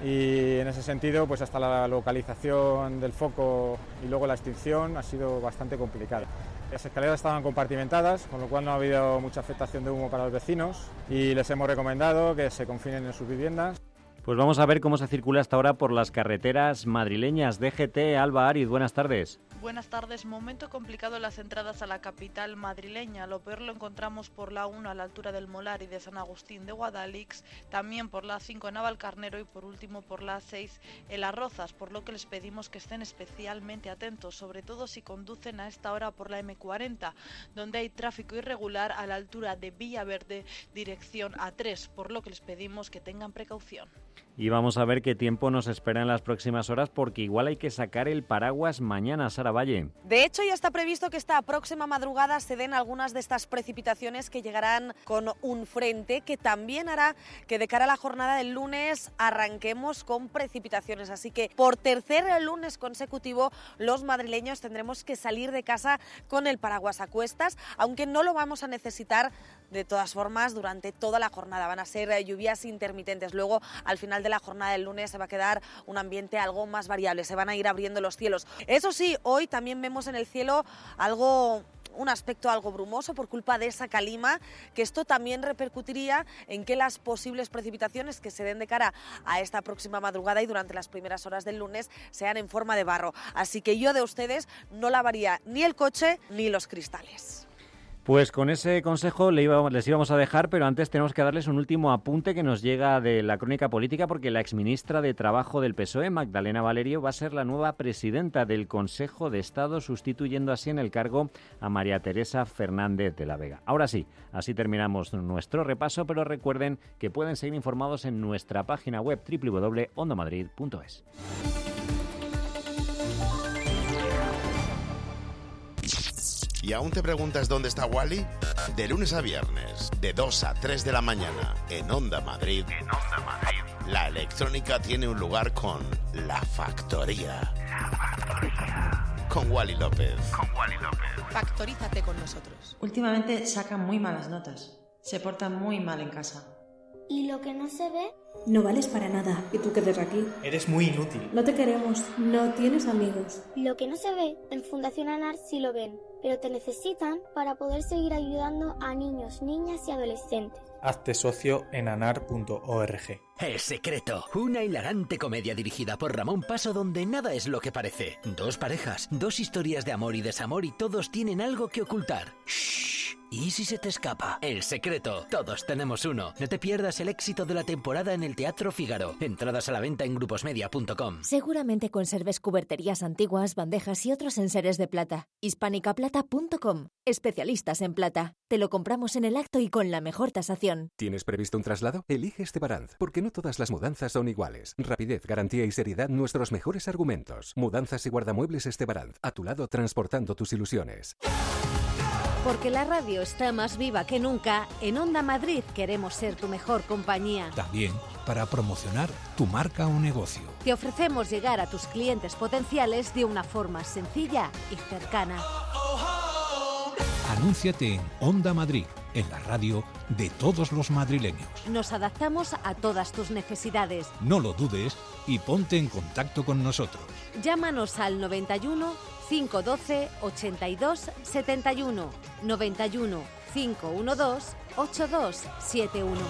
y en ese sentido pues hasta la localización del foco y luego la extinción ha sido bastante complicada. Las escaleras estaban compartimentadas, con lo cual no ha habido mucha afectación de humo para los vecinos y les hemos recomendado que se confinen en sus viviendas. Pues vamos a ver cómo se circula hasta ahora por las carreteras madrileñas. D G T, Alba Ariz, buenas tardes. Buenas tardes. Momento complicado en las entradas a la capital madrileña. Lo peor lo encontramos por la uno a la altura del Molar y de San Agustín de Guadalix, también por la cinco en Navalcarnero y por último por la seis en Las Rozas, por lo que les pedimos que estén especialmente atentos, sobre todo si conducen a esta hora por la eme cuarenta, donde hay tráfico irregular a la altura de Villaverde, dirección A tres, por lo que les pedimos que tengan precaución. Y vamos a ver qué tiempo nos espera en las próximas horas, porque igual hay que sacar el paraguas mañana, Sara Valle. De hecho, ya está previsto que esta próxima madrugada se den algunas de estas precipitaciones que llegarán con un frente que también hará que de cara a la jornada del lunes arranquemos con precipitaciones. Así que por tercer lunes consecutivo los madrileños tendremos que salir de casa con el paraguas a cuestas, aunque no lo vamos a necesitar de todas formas durante toda la jornada. Van a ser lluvias intermitentes. Luego, al final de la jornada del lunes se va a quedar un ambiente algo más variable, se van a ir abriendo los cielos. Eso sí, hoy también vemos en el cielo algo... un aspecto algo brumoso por culpa de esa calima, que esto también repercutiría en que las posibles precipitaciones que se den de cara a esta próxima madrugada y durante las primeras horas del lunes sean en forma de barro. Así que yo de ustedes no lavaría ni el coche ni los cristales. Pues con ese consejo les íbamos a dejar, pero antes tenemos que darles un último apunte que nos llega de la crónica política, porque la exministra de Trabajo del P S O E, Magdalena Valerio, va a ser la nueva presidenta del Consejo de Estado, sustituyendo así en el cargo a María Teresa Fernández de la Vega. Ahora sí, así terminamos nuestro repaso, pero recuerden que pueden seguir informados en nuestra página web doble u doble u doble u punto onda madrid punto es. ¿Y aún te preguntas dónde está Wally? De lunes a viernes, de dos a tres de la mañana, en Onda Madrid. En Onda Madrid. La electrónica tiene un lugar con La Factoría. La Factoría. Con Wally López. Con Wally López. Factorízate con nosotros. Últimamente sacan muy malas notas. Se portan muy mal en casa. ¿Y lo que no se ve? No vales para nada. ¿Y tú qué haces aquí? Eres muy inútil. No te queremos. No tienes amigos. Lo que no se ve, en Fundación ANAR sí lo ven, pero te necesitan para poder seguir ayudando a niños, niñas y adolescentes. Hazte socio en anar punto org. El Secreto, una hilarante comedia dirigida por Ramón Paso donde nada es lo que parece. Dos parejas, dos historias de amor y desamor y todos tienen algo que ocultar. Shh. ¿Y si se te escapa? El Secreto, todos tenemos uno. No te pierdas el éxito de la temporada en el Teatro Fígaro. Entradas a la venta en gruposmedia punto com. Seguramente conserves cuberterías antiguas, bandejas y otros enseres de plata. hispánica plata punto com. Especialistas en plata. Te lo compramos en el acto y con la mejor tasación. ¿Tienes previsto un traslado? Elige Estebaranz, porque no todas las mudanzas son iguales. Rapidez, garantía y seriedad, nuestros mejores argumentos. Mudanzas y guardamuebles Estebaranz. A tu lado, transportando tus ilusiones. Porque la radio está más viva que nunca, en Onda Madrid queremos ser tu mejor compañía. También para promocionar tu marca o negocio. Te ofrecemos llegar a tus clientes potenciales de una forma sencilla y cercana. Anúnciate en Onda Madrid, en la radio de todos los madrileños. Nos adaptamos a todas tus necesidades. No lo dudes y ponte en contacto con nosotros. Llámanos al noventa y uno, cinco uno dos, ochenta y dos setenta y uno, noventa y uno, cinco uno dos, ocho dos siete uno.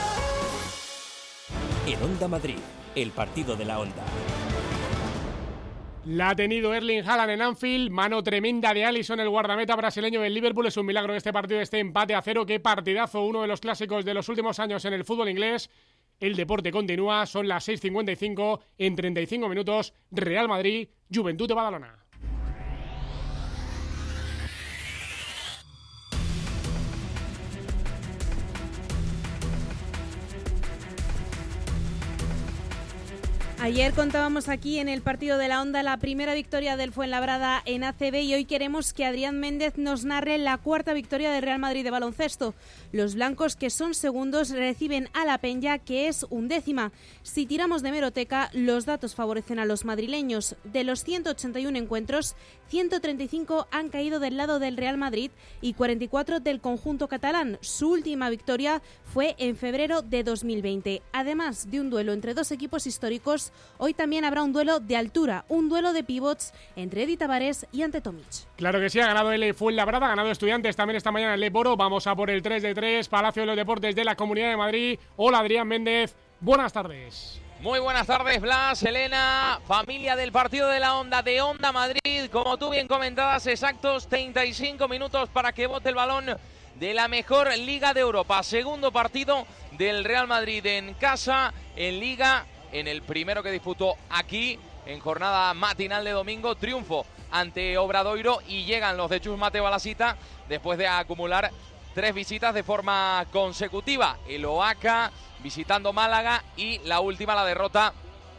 En Onda Madrid, el partido de la Onda. La ha tenido Erling Haaland en Anfield, mano tremenda de Alisson, el guardameta brasileño del Liverpool. Es un milagro que este partido esté empate a cero. Qué partidazo, uno de los clásicos de los últimos años en el fútbol inglés. El deporte continúa, son las seis cincuenta y cinco, en treinta y cinco minutos, Real Madrid, Juventud de Badalona. Ayer contábamos aquí en el partido de la Onda la primera victoria del Fuenlabrada en A C B y hoy queremos que Adrián Méndez nos narre la cuarta victoria del Real Madrid de baloncesto. Los blancos, que son segundos, reciben a la Peña, que es undécima. Si tiramos de hemeroteca, los datos favorecen a los madrileños. De los ciento ochenta y uno encuentros, ciento treinta y cinco han caído del lado del Real Madrid y cuarenta y cuatro del conjunto catalán. Su última victoria fue en febrero de dos mil veinte. Además de un duelo entre dos equipos históricos, hoy también habrá un duelo de altura, un duelo de pivots entre Edi Tavares y Ante Tomic. Claro que sí, ha ganado el Fuenlabrada, ha ganado Estudiantes también esta mañana en Le Boro. Vamos a por el tres de tres, Palacio de los Deportes de la Comunidad de Madrid. Hola, Adrián Méndez, buenas tardes. Muy buenas tardes, Blas, Elena, familia del partido de la Onda, de Onda Madrid. Como tú bien comentabas, exactos treinta y cinco minutos para que bote el balón de la mejor Liga de Europa. Segundo partido del Real Madrid en casa, en Liga, en el primero que disputó aquí, en jornada matinal de domingo. Triunfo ante Obradoiro y llegan los de Chus Mateo a la cita después de acumular tres visitas de forma consecutiva. El Oaca visitando Málaga y la última, la derrota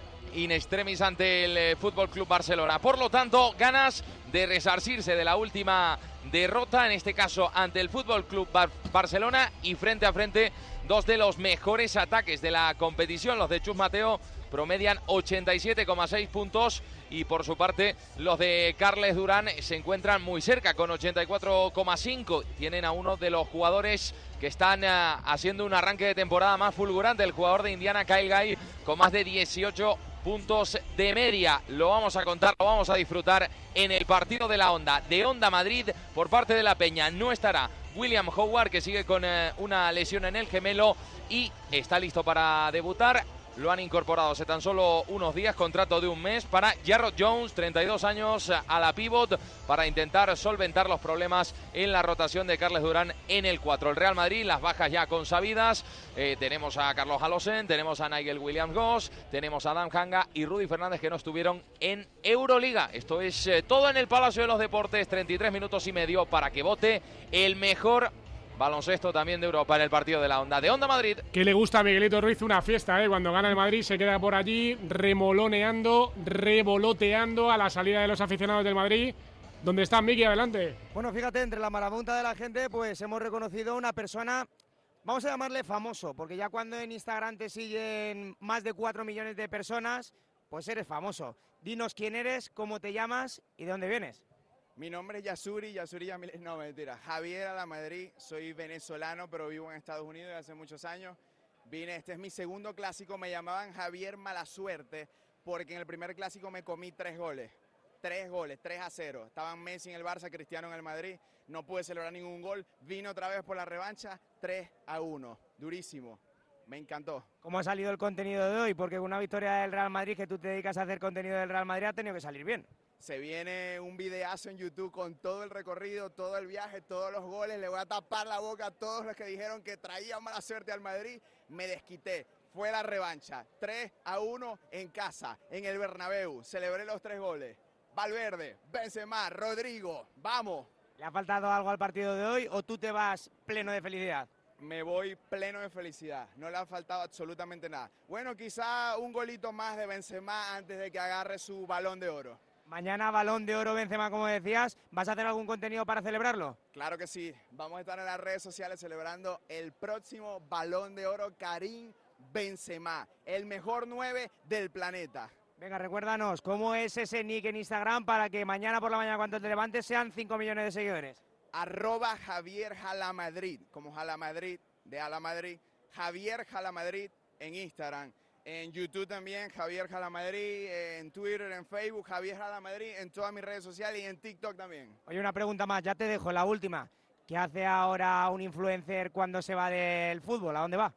in extremis ante el eh, Fútbol Club Barcelona. Por lo tanto, ganas de resarcirse de la última derrota, en este caso ante el Fútbol Club Bar Barcelona, y frente a frente dos de los mejores ataques de la competición. Los de Chus Mateo promedian ochenta y siete coma seis puntos y por su parte los de Carles Durán se encuentran muy cerca con ochenta y cuatro coma cinco. Tienen a uno de los jugadores que están uh, haciendo un arranque de temporada más fulgurante, el jugador de Indiana, Kyle Guy, con más de dieciocho puntos de media. Lo vamos a contar, lo vamos a disfrutar en el partido de la Onda, de Onda Madrid. Por parte de la Peña no estará William Howard, que sigue con uh, una lesión en el gemelo y está listo para debutar. Lo han incorporado hace tan solo unos días, contrato de un mes para Jarrod Jones, treinta y dos años, a la pivot, para intentar solventar los problemas en la rotación de Carles Durán en el cuatro. El Real Madrid, las bajas ya consabidas, eh, tenemos a Carlos Alosen, tenemos a Nigel Williams-Goss, tenemos a Dan Hanga y Rudy Fernández, que no estuvieron en Euroliga. Esto es eh, todo en el Palacio de los Deportes, treinta y tres minutos y medio para que vote el mejor baloncesto también de Europa en el partido de la Onda, de Onda Madrid. Que le gusta a Miguelito Ruiz una fiesta, ¿eh? Cuando gana el Madrid se queda por allí remoloneando, revoloteando a la salida de los aficionados del Madrid. ¿Dónde está Miki? Adelante. Bueno, fíjate, entre la marabunta de la gente, pues hemos reconocido una persona, vamos a llamarle famoso, porque ya cuando en Instagram te siguen más de cuatro millones de personas, pues eres famoso. Dinos quién eres, cómo te llamas y de dónde vienes. Mi nombre es Yasuri, Yasuri Yamil, no, mentira, Javier a la Madrid, soy venezolano, pero vivo en Estados Unidos desde hace muchos años. Vine, este es mi segundo clásico, me llamaban Javier Malasuerte, porque en el primer clásico me comí tres goles, tres goles, tres a cero. Estaban Messi en el Barça, Cristiano en el Madrid, no pude celebrar ningún gol, vine otra vez por la revancha, tres a uno, durísimo. Me encantó. ¿Cómo ha salido el contenido de hoy? Porque con una victoria del Real Madrid, que tú te dedicas a hacer contenido del Real Madrid, ha tenido que salir bien. Se viene un videazo en YouTube con todo el recorrido, todo el viaje, todos los goles. Le voy a tapar la boca a todos los que dijeron que traía mala suerte al Madrid. Me desquité. Fue la revancha. tres a uno en casa, en el Bernabéu. Celebré los tres goles. Valverde, Benzema, Rodrigo. ¡Vamos! ¿Le ha faltado algo al partido de hoy o tú te vas pleno de felicidad? Me voy pleno de felicidad, no le ha faltado absolutamente nada. Bueno, quizá un golito más de Benzema antes de que agarre su Balón de Oro. Mañana Balón de Oro Benzema, como decías, ¿vas a hacer algún contenido para celebrarlo? Claro que sí, vamos a estar en las redes sociales celebrando el próximo Balón de Oro Karim Benzema, el mejor nueve del planeta. Venga, recuérdanos, ¿cómo es ese nick en Instagram para que mañana por la mañana cuando te levantes sean cinco millones de seguidores? Arroba Javier Jalamadrid, como Jalamadrid, de Jalamadrid, Javier Jalamadrid en Instagram. En YouTube también, Javier Jalamadrid, en Twitter, en Facebook, Javier Jalamadrid, en todas mis redes sociales y en TikTok también. Oye, una pregunta más, ya te dejo, la última. ¿Qué hace ahora un influencer cuando se va del fútbol? ¿A dónde va?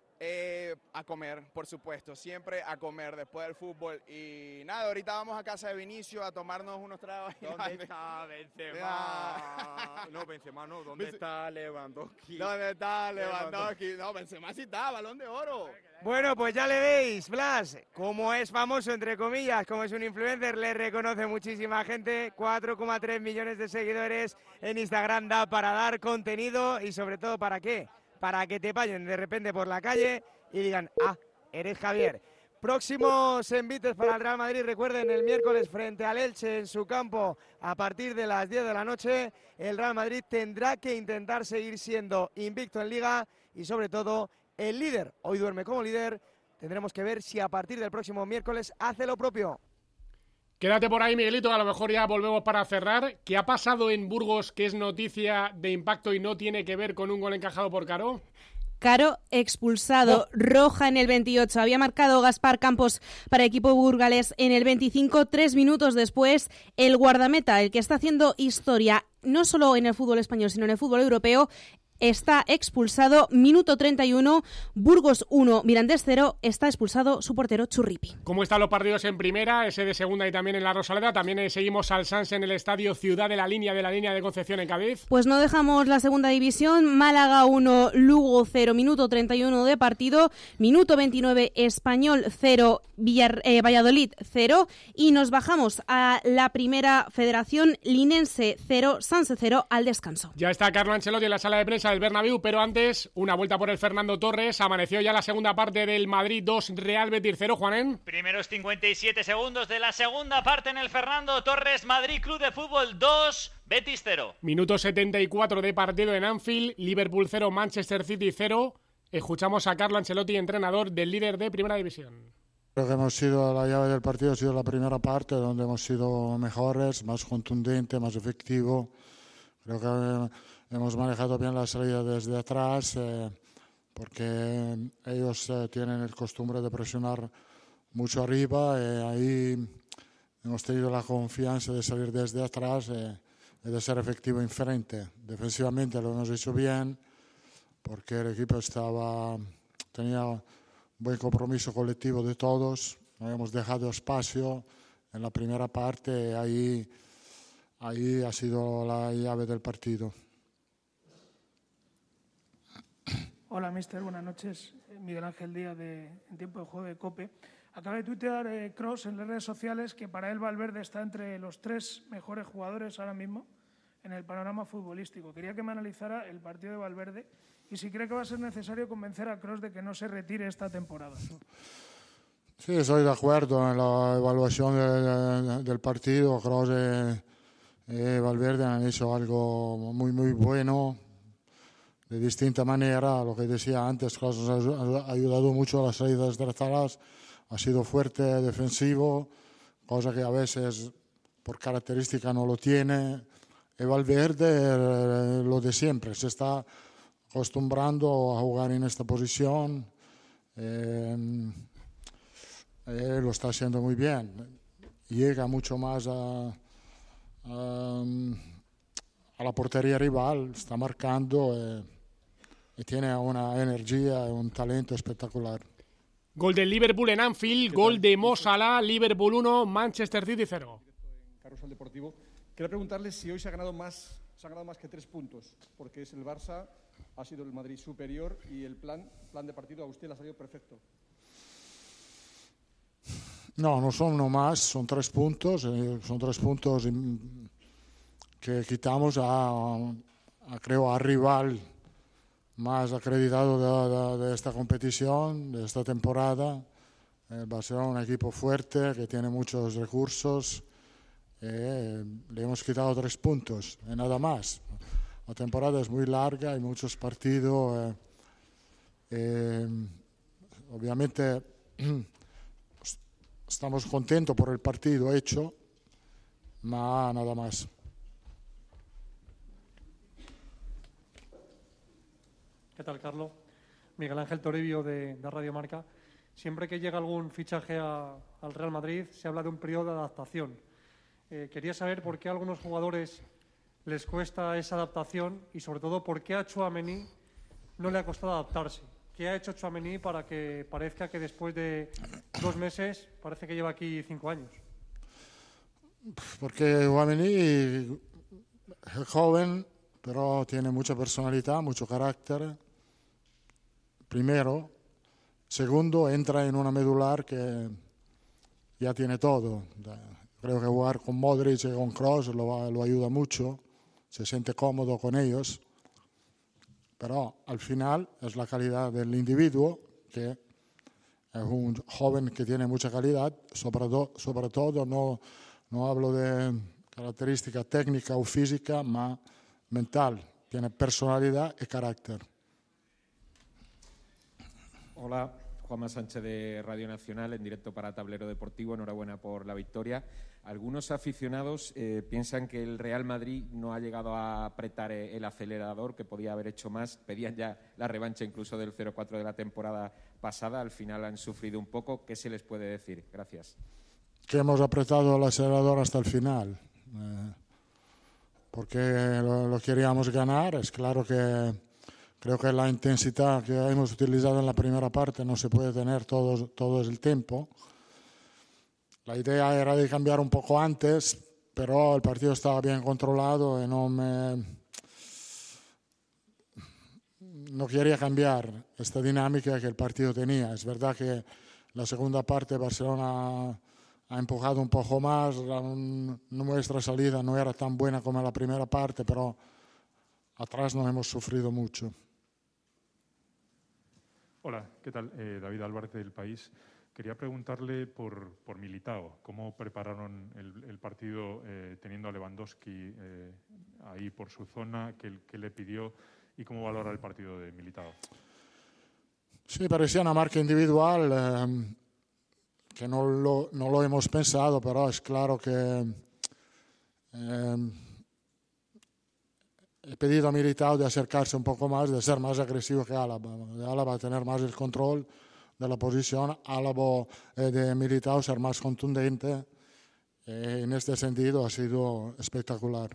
Eh, a comer, por supuesto, siempre a comer después del fútbol. Y nada, ahorita vamos a casa de Vinicio a tomarnos unos tragos. ¿Dónde está Benzema? No, Benzema no, ¿dónde Benzema. está Lewandowski? ¿Dónde está Lewandowski? No, Benzema sí está, Balón de Oro. Bueno, pues ya le veis, Blas, como es famoso, entre comillas, como es un influencer, le reconoce muchísima gente, cuatro coma tres millones de seguidores en Instagram, da para dar contenido y sobre todo, ¿para qué? Para que te paguen de repente por la calle y digan, ah, eres Javier. Próximos envites para el Real Madrid, recuerden, el miércoles frente al Elche en su campo a partir de las diez de la noche. El Real Madrid tendrá que intentar seguir siendo invicto en Liga y sobre todo el líder. Hoy duerme como líder, tendremos que ver si a partir del próximo miércoles hace lo propio. Quédate por ahí, Miguelito, a lo mejor ya volvemos para cerrar. ¿Qué ha pasado en Burgos que es noticia de impacto y no tiene que ver con un gol encajado por Caro? Caro expulsado, oh. roja en el veintiocho. Había marcado Gaspar Campos para el equipo burgalés en el veinticinco. Tres minutos después, el guardameta, el que está haciendo historia no solo en el fútbol español, sino en el fútbol europeo, está expulsado. Minuto treinta y uno, Burgos uno, Mirandés cero, está expulsado su portero Churripi. ¿Cómo están los partidos en primera, ese de segunda y también en la Rosaleda? También eh, seguimos al Sanse en el estadio Ciudad de la Línea de la Línea de Concepción en Cádiz. Pues no dejamos la segunda división. Málaga uno, Lugo cero, minuto treinta y uno de partido. Minuto veintinueve, Español cero, Villar, eh, Valladolid cero. Y nos bajamos a la primera federación, Linense cero, Sanse cero, al descanso. Ya está Carlo Ancelotti en la sala de prensa del Bernabéu, pero antes, una vuelta por el Fernando Torres. Amaneció ya la segunda parte del Madrid dos, Real Betis cero, Juanen. Primeros cincuenta y siete segundos de la segunda parte en el Fernando Torres. Madrid Club de Fútbol dos, Betis cero. Minuto setenta y cuatro de partido en Anfield, Liverpool cero, Manchester City cero. Escuchamos a Carlo Ancelotti, entrenador del líder de Primera División. Creo que hemos sido, la llave del partido ha sido la primera parte, donde hemos sido mejores, más contundente, más efectivo. Creo que hemos manejado bien la salida desde atrás, eh, porque ellos eh, tienen el costumbre de presionar mucho arriba, y ahí hemos tenido la confianza de salir desde atrás eh, y de ser efectivo en frente. Defensivamente lo hemos hecho bien, porque el equipo estaba, tenía un buen compromiso colectivo de todos, no hemos dejado espacio en la primera parte, ahí, ahí ha sido la llave del partido. Hola, mister, buenas noches. Miguel Ángel Díaz, de En Tiempo de Juego de COPE. Acaba de tuitear eh, Kroos en las redes sociales que para él Valverde está entre los tres mejores jugadores ahora mismo en el panorama futbolístico. Quería que me analizara el partido de Valverde y si cree que va a ser necesario convencer a Kroos de que no se retire esta temporada. Sí, estoy de acuerdo en la evaluación de, de, del partido. Kroos y, y Valverde han hecho algo muy, muy bueno. De distinta manera, lo que decía antes, Kroos nos ha ayudado mucho a las salidas de atrás, ha sido fuerte, defensivo, cosa que a veces por característica no lo tiene. Y Valverde, lo de siempre, se está acostumbrando a jugar en esta posición, eh, eh, lo está haciendo muy bien, llega mucho más a, a, a la portería rival, está marcando. Eh, y tiene una energía y un talento espectacular. Gol del Liverpool en Anfield, gol de Mo Salah, Liverpool uno, Manchester City cero. Carrusel Deportivo. Quería preguntarle si hoy se ha ganado más, se ha ganado más que tres puntos, porque es el Barça, ha sido el Madrid superior y el plan, plan de partido a usted le ha salido perfecto. No, no son uno más, son tres puntos, eh, son tres puntos que quitamos a, a creo, a rival más acreditado de, de, de esta competición, de esta temporada. El Barcelona es un equipo fuerte que tiene muchos recursos. Eh, le hemos quitado tres puntos y nada más. La temporada es muy larga, hay muchos partidos. Eh, eh, obviamente estamos contentos por el partido hecho, pero nada más. ¿Qué tal, Carlos? Miguel Ángel Toribio, de, de Radio Marca. Siempre que llega algún fichaje a, al Real Madrid se habla de un periodo de adaptación. Eh, quería saber por qué a algunos jugadores les cuesta esa adaptación y, sobre todo, por qué a Tchouaméni no le ha costado adaptarse. ¿Qué ha hecho Tchouaméni para que parezca que después de dos meses parece que lleva aquí cinco años? Porque Tchouaméni es joven, pero tiene mucha personalidad, mucho carácter. Primero. Segundo, entra en una medular que ya tiene todo. Creo que jugar con Modric y con Kroos lo, lo ayuda mucho. Se siente cómodo con ellos. Pero al final es la calidad del individuo que es un joven que tiene mucha calidad, sobre, do, sobre todo no, no hablo de característica técnica o física, ma mental, tiene personalidad y carácter. Hola, Juanma Sánchez de Radio Nacional, en directo para Tablero Deportivo. Enhorabuena por la victoria. Algunos aficionados eh, piensan que el Real Madrid no ha llegado a apretar el acelerador, que podía haber hecho más. Pedían ya la revancha incluso del cero cuatro de la temporada pasada. Al final han sufrido un poco. ¿Qué se les puede decir? Gracias. Que hemos apretado el acelerador hasta el final, eh, porque lo, lo queríamos ganar. Es claro que creo que la intensidad que hemos utilizado en la primera parte no se puede tener todo, todo el tiempo. La idea era de cambiar un poco antes, pero el partido estaba bien controlado y no me no quería cambiar esta dinámica que el partido tenía. Es verdad que la segunda parte Barcelona ha empujado un poco más, la, nuestra salida no era tan buena como la primera parte, pero atrás no hemos sufrido mucho. Hola, ¿qué tal? Eh, David Álvarez del País. Quería preguntarle por, por Militao, ¿cómo prepararon el, el partido eh, teniendo a Lewandowski eh, ahí por su zona? ¿Qué, qué le pidió y cómo valora el partido de Militao? Sí, parecía una marca individual, eh, que no lo, no lo hemos pensado, pero es claro que eh, he pedido a Militao de acercarse un poco más, de ser más agresivo que Álava. Álava a tener más el control de la posición, Álava eh, de Militao ser más contundente. Eh, en este sentido ha sido espectacular.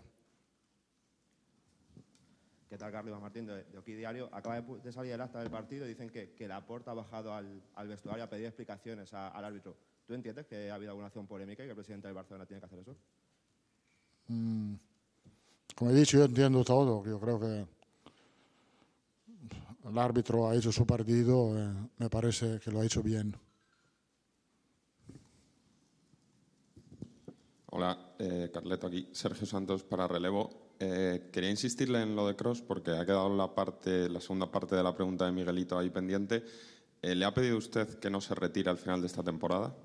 ¿Qué tal, Carlos? Iván Martín, de, de Oki Diario. Acaba de, de salir el acta del partido y dicen que, que Laporta ha bajado al, al vestuario a pedir explicaciones a, al árbitro. ¿Tú entiendes que ha habido alguna acción polémica y que el presidente del Barcelona tiene que hacer eso? Mm. Como he dicho, yo entiendo todo. Yo creo que el árbitro ha hecho su partido, eh, me parece que lo ha hecho bien. Hola, eh, Carleto aquí. Sergio Santos para Relevo. Eh, quería insistirle en lo de Kroos porque ha quedado la, parte, la segunda parte de la pregunta de Miguelito ahí pendiente. Eh, ¿Le ha pedido usted que no se retire al final de esta temporada?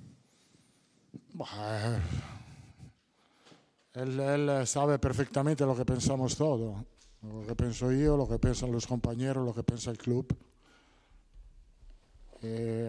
Bah, él, él sabe perfectamente lo que pensamos todos. Lo que pienso yo, lo que piensan los compañeros, lo que piensa el club. Eh,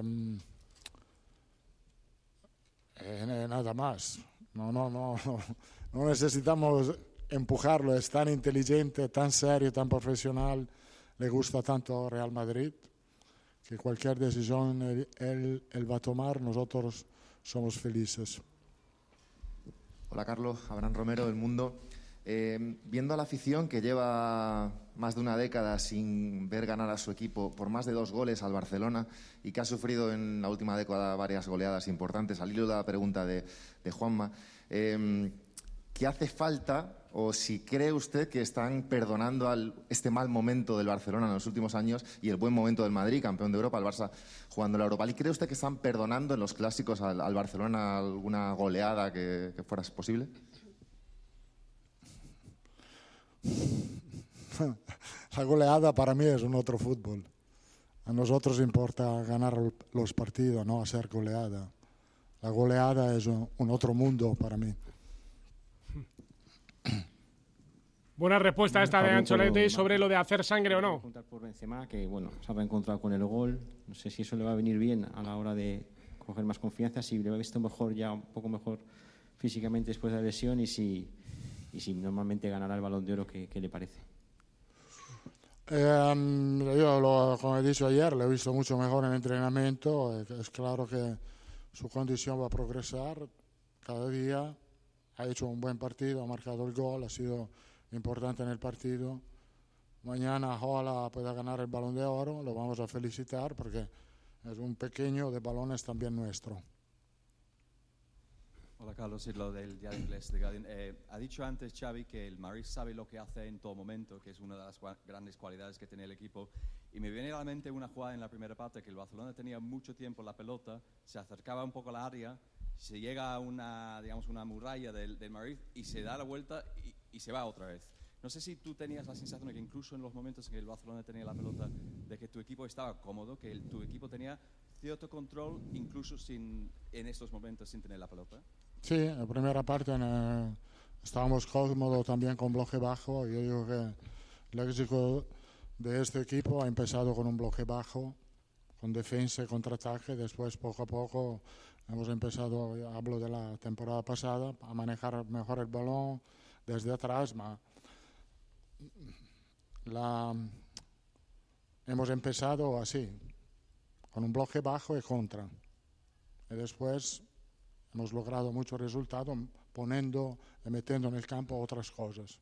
eh, nada más. No, no, no, no, no necesitamos empujarlo. Es tan inteligente, tan serio, tan profesional. Le gusta tanto Real Madrid que cualquier decisión él, él, él va a tomar. Nosotros somos felices. Hola, Carlos. Abraham Romero, del Mundo. Eh, viendo a la afición que lleva más de una década sin ver ganar a su equipo por más de dos goles al Barcelona y que ha sufrido en la última década varias goleadas importantes, al hilo de la pregunta de, de Juanma, eh, ¿qué hace falta o si cree usted que están perdonando al, este mal momento del Barcelona en los últimos años y el buen momento del Madrid, campeón de Europa, el Barça jugando la Europa League? ¿Cree usted que están perdonando en los clásicos al, al Barcelona alguna goleada que, que fuera posible? La goleada para mí es un otro fútbol. A nosotros importa ganar los partidos, no hacer goleada. La goleada es un, un otro mundo para mí. Buena respuesta esta de Ancelotti sobre lo de hacer sangre o no. Por Benzema, que bueno, se ha reencontrado con el gol. No sé si eso le va a venir bien a la hora de coger más confianza, si le ha visto mejor, ya un poco mejor físicamente después de la lesión y si, y si normalmente ganará el Balón de Oro, ¿qué, qué le parece? Eh, yo, lo, como he dicho ayer, le he visto mucho mejor en entrenamiento. Es claro que su condición va a progresar cada día. Ha hecho un buen partido, ha marcado el gol, ha sido importante en el partido. Mañana ojalá pueda ganar el Balón de Oro, lo vamos a felicitar porque es un pequeño de balones también nuestro. Hola Carlos, es lo del diario inglés de Guardian. Eh, ha dicho antes Xavi que el Madrid sabe lo que hace en todo momento, que es una de las grandes cualidades que tiene el equipo. Y me viene a la mente una jugada en la primera parte que el Barcelona tenía mucho tiempo la pelota, se acercaba un poco al área, se llega a una, digamos, una muralla del, del Madrid y se da la vuelta y, y se va otra vez. No sé si tú tenías la sensación de que incluso en los momentos en que el Barcelona tenía la pelota, de que tu equipo estaba cómodo, que el, tu equipo tenía cierto control incluso sin, en estos momentos sin tener la pelota? Sí, en la primera parte eh, estábamos cómodos también con bloque bajo. Yo digo que el éxito de este equipo ha empezado con un bloque bajo, con defensa y contraataque. Después, poco a poco, hemos empezado, hablo de la temporada pasada, a manejar mejor el balón desde atrás. Ma la, hemos empezado así, con un bloque bajo y contra. Y después hemos logrado muchos resultados poniendo y metiendo en el campo otras cosas.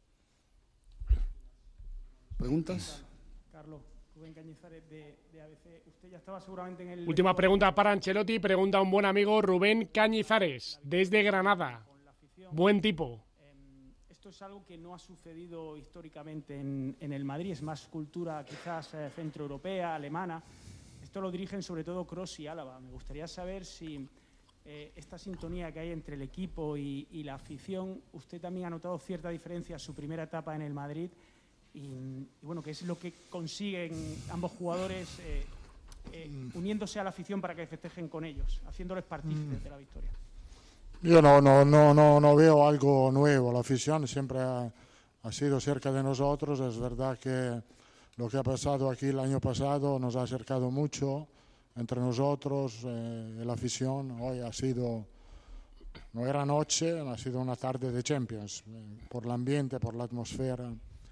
¿Preguntas? Carlos, Rubén Cañizares de, de A B C. Usted ya estaba seguramente en el... Última pregunta para Ancelotti. Pregunta a un buen amigo, Rubén Cañizares, desde Granada. Buen tipo. Esto es algo que no ha sucedido históricamente en, en el Madrid. Es más cultura quizás eh, centroeuropea, alemana. Esto lo dirigen sobre todo Kroos y Álava. Me gustaría saber si eh, esta sintonía que hay entre el equipo y, y la afición, usted también ha notado cierta diferencia en su primera etapa en el Madrid. Y, y bueno, ¿qué es lo que consiguen ambos jugadores eh, eh, uniéndose a la afición para que festejen con ellos, haciéndoles partícipes mm. de la victoria? Yo no, no, no, no, no veo algo nuevo. La afición siempre ha, ha sido cerca de nosotros. Es verdad que lo que ha pasado aquí el año pasado nos ha acercado mucho entre nosotros, eh, la afición. Hoy ha sido, no era noche, ha sido una tarde de Champions, eh, por el ambiente, por la atmósfera.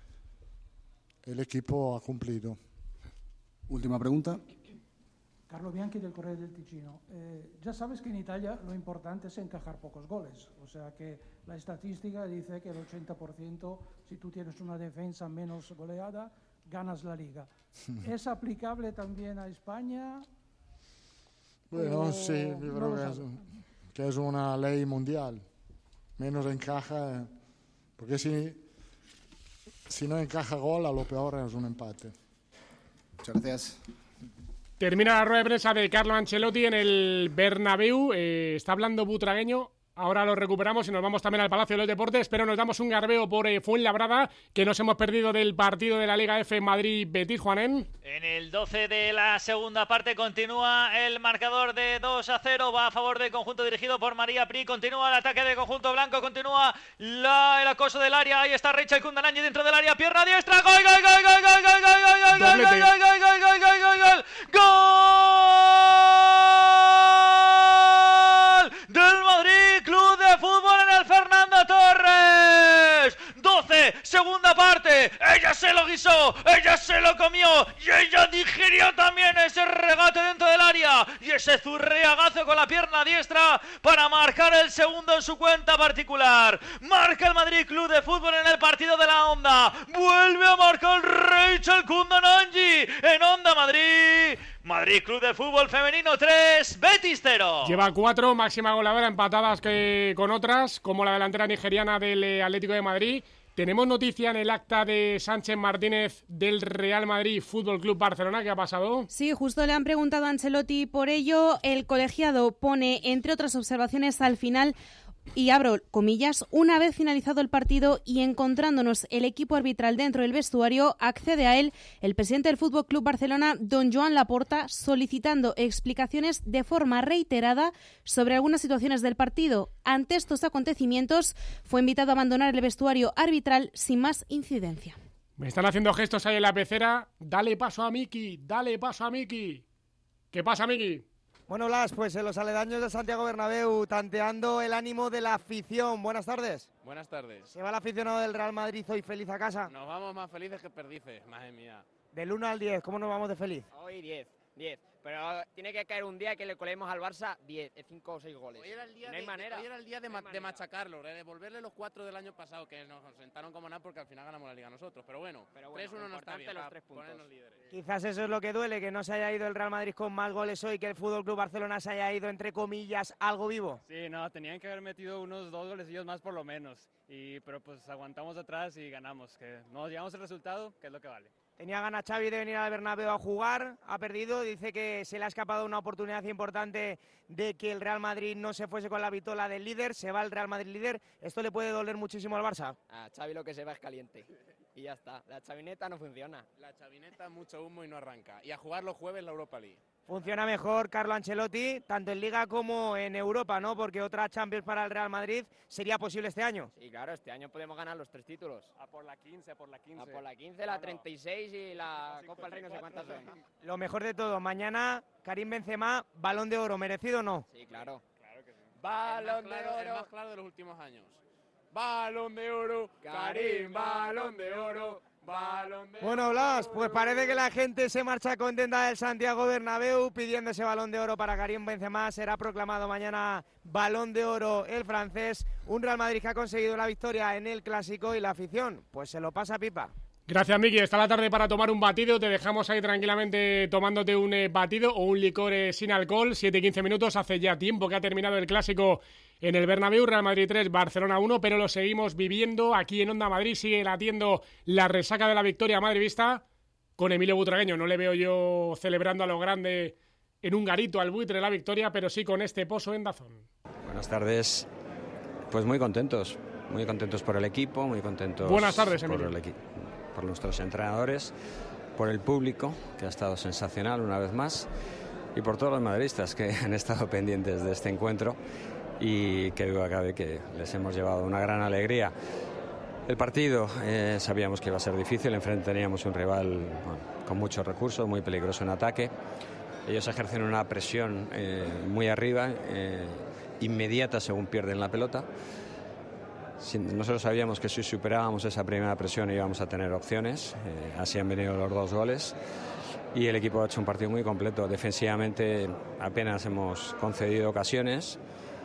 El equipo ha cumplido. Última pregunta. Carlo Bianchi del Corriere del Ticino. Eh, ya sabes que en Italia lo importante es encajar pocos goles. O sea que la estadística dice que el ochenta por ciento, si tú tienes una defensa menos goleada, ganas la liga. ¿Es aplicable también a España? Bueno, sí, yo no creo que es, que es una ley mundial. Menos encaja, porque si... Si no encaja gol, a lo peor es un empate. Muchas gracias. Termina la rueda de prensa de Carlo Ancelotti en el Bernabéu. Eh, está hablando butragueño. Ahora lo recuperamos y nos vamos también al Palacio de los Deportes, pero nos damos un garbeo por eh, Fuenlabrada, que nos hemos perdido del partido de la Liga F Madrid-Betis, Juanen. En el doce de la segunda parte continúa el marcador de dos a cero, va a favor del conjunto dirigido por María Pri, continúa el ataque del conjunto blanco, continúa la, el acoso del área, ahí está Rachel Kundananji dentro del área, pierna diestra, gol, gol, gol, gol, gol, gol, gol, gol, gol, gol, gol, gol, gol, gol, gol, gol, gol, del Madrid Club de Fútbol en el Fernando Torres. doce, segunda parte, ella se lo guisó, ella se lo comió y ella digirió también ese regate dentro del área y ese zurriagazo con la pierna diestra para marcar el segundo en su cuenta particular. Marca el Madrid Club de Fútbol en el partido de la Onda, vuelve a marcar Rachel Kundananji en Onda Madrid. Madrid Club de Fútbol Femenino tres, Betis cero. Lleva cuatro, máxima goleadora, empatadas que con otras, como la delantera nigeriana del Atlético de Madrid. Tenemos noticia en el acta de Sánchez Martínez del Real Madrid Fútbol Club Barcelona. ¿Qué ha pasado? Sí, justo le han preguntado a Ancelotti por ello. El colegiado pone, entre otras observaciones, al final... Y abro comillas, una vez finalizado el partido y encontrándonos el equipo arbitral dentro del vestuario, accede a él el presidente del Fútbol Club Barcelona, don Joan Laporta, solicitando explicaciones de forma reiterada sobre algunas situaciones del partido. Ante estos acontecimientos, fue invitado a abandonar el vestuario arbitral sin más incidencia. Me están haciendo gestos ahí en la pecera. Dale paso a Miki, dale paso a Miki. ¿Qué pasa, Miki? Bueno, Blas, pues en los aledaños de Santiago Bernabéu, tanteando el ánimo de la afición. Buenas tardes. Buenas tardes. ¿Se va el aficionado del Real Madrid hoy feliz a casa? Nos vamos más felices que perdices, madre mía. Del uno al diez, ¿cómo nos vamos de feliz? Hoy diez, diez. Pero tiene que caer un día que le colemos al Barça diez, cinco o seis goles. Hoy era el día, no hay de, manera. Hoy era el día de, no ma de machacarlo, de devolverle los cuatro del año pasado, que nos sentaron como nada porque al final ganamos la Liga nosotros. Pero bueno, Pero bueno tres uno no está bien, los tres puntos. Ponernos líderes. Quizás eso es lo que duele, que no se haya ido el Real Madrid con más goles hoy, que el Fútbol Club Barcelona se haya ido, entre comillas, algo vivo. Sí, no, tenían que haber metido unos dos golecillos más por lo menos. Y, pero pues aguantamos atrás y ganamos, que nos llevamos el resultado, que es lo que vale. Tenía ganas Xavi de venir al Bernabéu a jugar, ha perdido, dice que se le ha escapado una oportunidad importante de que el Real Madrid no se fuese con la vitola del líder, se va el Real Madrid líder, ¿esto le puede doler muchísimo al Barça? A Xavi lo que se va es caliente. y ya está. La chavineta no funciona. La chavineta, mucho humo y no arranca. Y a jugar los jueves la Europa League. Funciona mejor Carlo Ancelotti, tanto en Liga como en Europa, ¿no? Porque otra Champions para el Real Madrid sería posible este año. Sí, claro, este año podemos ganar los tres títulos. A por la quince, a por la quince. A por la quince, la treinta y seis y la Copa del Rey, no sé cuántas son. Lo mejor de todo, mañana Karim Benzema, Balón de Oro, ¿merecido o no? Sí, claro. Claro que sí. Balón de El Oro. más claro de los últimos años. Balón de Oro, Karim, Balón de Oro. Balón de Bueno, Blas, pues parece que la gente se marcha contenta del Santiago Bernabéu pidiendo ese Balón de Oro para Karim Benzema. Será proclamado mañana Balón de Oro el francés. Un Real Madrid que ha conseguido la victoria en el Clásico y la afición, pues se lo pasa pipa. Gracias, Miki. Está la tarde para tomar un batido. Te dejamos ahí tranquilamente tomándote un eh, batido o un licor eh, sin alcohol. siete y quince minutos. Hace ya tiempo que ha terminado el Clásico en el Bernabéu. Real Madrid tres, Barcelona uno, pero lo seguimos viviendo. Aquí en Onda Madrid sigue latiendo la resaca de la victoria madridista con Emilio Butragueño. No le veo yo celebrando a lo grande en un garito al buitre la victoria, pero sí con este pozo en Dazón. Buenas tardes. Pues muy contentos. Muy contentos por el equipo, muy contentos Buenas tardes, por Emilio. el equipo. Por nuestros entrenadores, por el público, que ha estado sensacional una vez más, y por todos los madridistas que han estado pendientes de este encuentro y que duda cabe que les hemos llevado una gran alegría. El partido eh, sabíamos que iba a ser difícil, enfrente teníamos un rival bueno, con muchos recursos, muy peligroso en ataque. Ellos ejercen una presión eh, muy arriba, eh, inmediata según pierden la pelota. Nosotros sabíamos que si superábamos esa primera presión íbamos a tener opciones, eh, así han venido los dos goles y el equipo ha hecho un partido muy completo. Defensivamente apenas hemos concedido ocasiones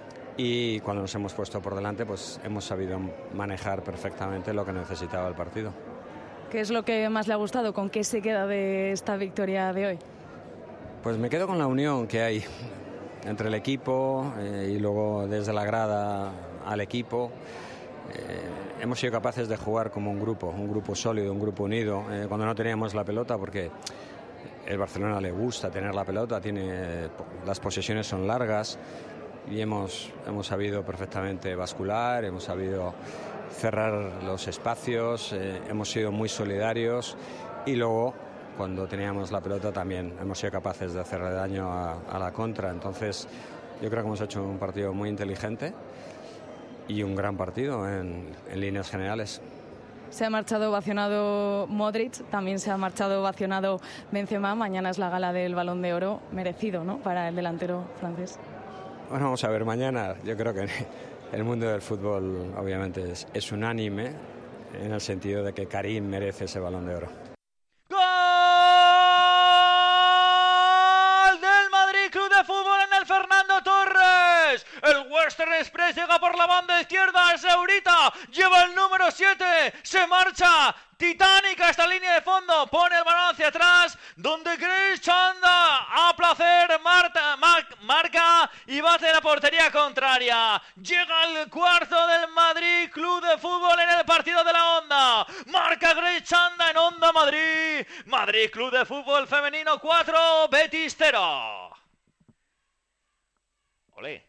y cuando nos hemos puesto por delante pues hemos sabido manejar perfectamente lo que necesitaba el partido. ¿Qué es lo que más le ha gustado? ¿Con qué se queda de esta victoria de hoy? Pues me quedo con la unión que hay entre el equipo eh, y luego desde la grada al equipo. Eh, hemos sido capaces de jugar como un grupo, un grupo sólido, un grupo unido, eh, cuando no teníamos la pelota, porque el Barcelona le gusta tener la pelota, tiene, las posesiones son largas y hemos, hemos sabido perfectamente bascular, hemos sabido cerrar los espacios, eh, hemos sido muy solidarios y luego cuando teníamos la pelota también hemos sido capaces de hacerle daño a, a la contra. Entonces yo creo que hemos hecho un partido muy inteligente y un gran partido en, en líneas generales. Se ha marchado ovacionado Modric, también se ha marchado ovacionado Benzema. Mañana es la gala del Balón de Oro, merecido, ¿no?, para el delantero francés. Bueno, vamos a ver mañana. Yo creo que el mundo del fútbol obviamente es, es unánime en el sentido de que Karim merece ese Balón de Oro. ¡Gol del Madrid Club de Fútbol en el Fernando Torres! El Western Express llega por la banda izquierda, es Eurita, lleva el número siete, se marcha titánica esta línea de fondo, pone el balón hacia atrás, donde Grace Chanda a placer Marta, mar, marca y bate la portería contraria. Llega el cuarto del Madrid Club de Fútbol en el partido de la Onda. Marca Grace Chanda en Onda Madrid. Madrid Club de Fútbol femenino cuatro, Betis cero. Olé.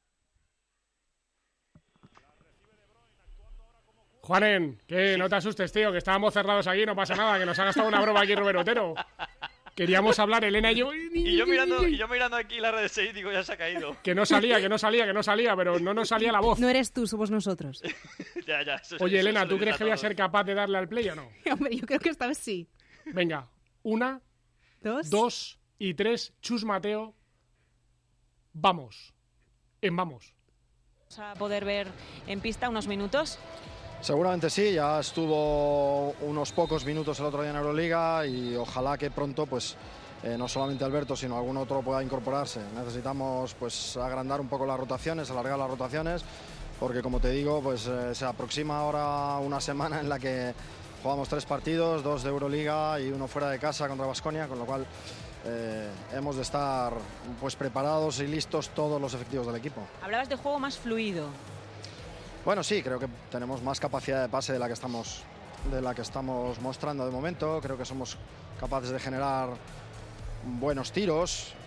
Juanen, que no te asustes, tío, que estábamos cerrados aquí, no pasa nada, que nos ha gastado una broma aquí Rubén Otero. Queríamos hablar, Elena y yo. Y yo mirando, y yo mirando aquí la red seis, digo, ya se ha caído. Que no salía, que no salía, que no salía, pero no nos salía la voz. No eres tú, somos nosotros. ya, ya, eso, Oye, eso, Elena, eso ¿tú crees dice que voy a todo. ser capaz de darle al play o no? Hombre, yo creo que esta vez sí. Venga, una, dos, dos y tres. Chus Mateo, vamos. En vamos. Vamos a poder ver en pista unos minutos. Seguramente sí, ya estuvo unos pocos minutos el otro día en Euroliga y ojalá que pronto pues eh, no solamente Alberto sino algún otro pueda incorporarse. Necesitamos pues agrandar un poco las rotaciones, alargar las rotaciones, porque como te digo pues eh, se aproxima ahora una semana en la que jugamos tres partidos, dos de Euroliga y uno fuera de casa contra Baskonia, con lo cual eh, hemos de estar pues preparados y listos todos los efectivos del equipo. Hablabas de juego más fluido. Bueno, sí, creo que tenemos más capacidad de pase de la que estamos, de la que estamos mostrando de momento. Creo que somos capaces de generar buenos tiros.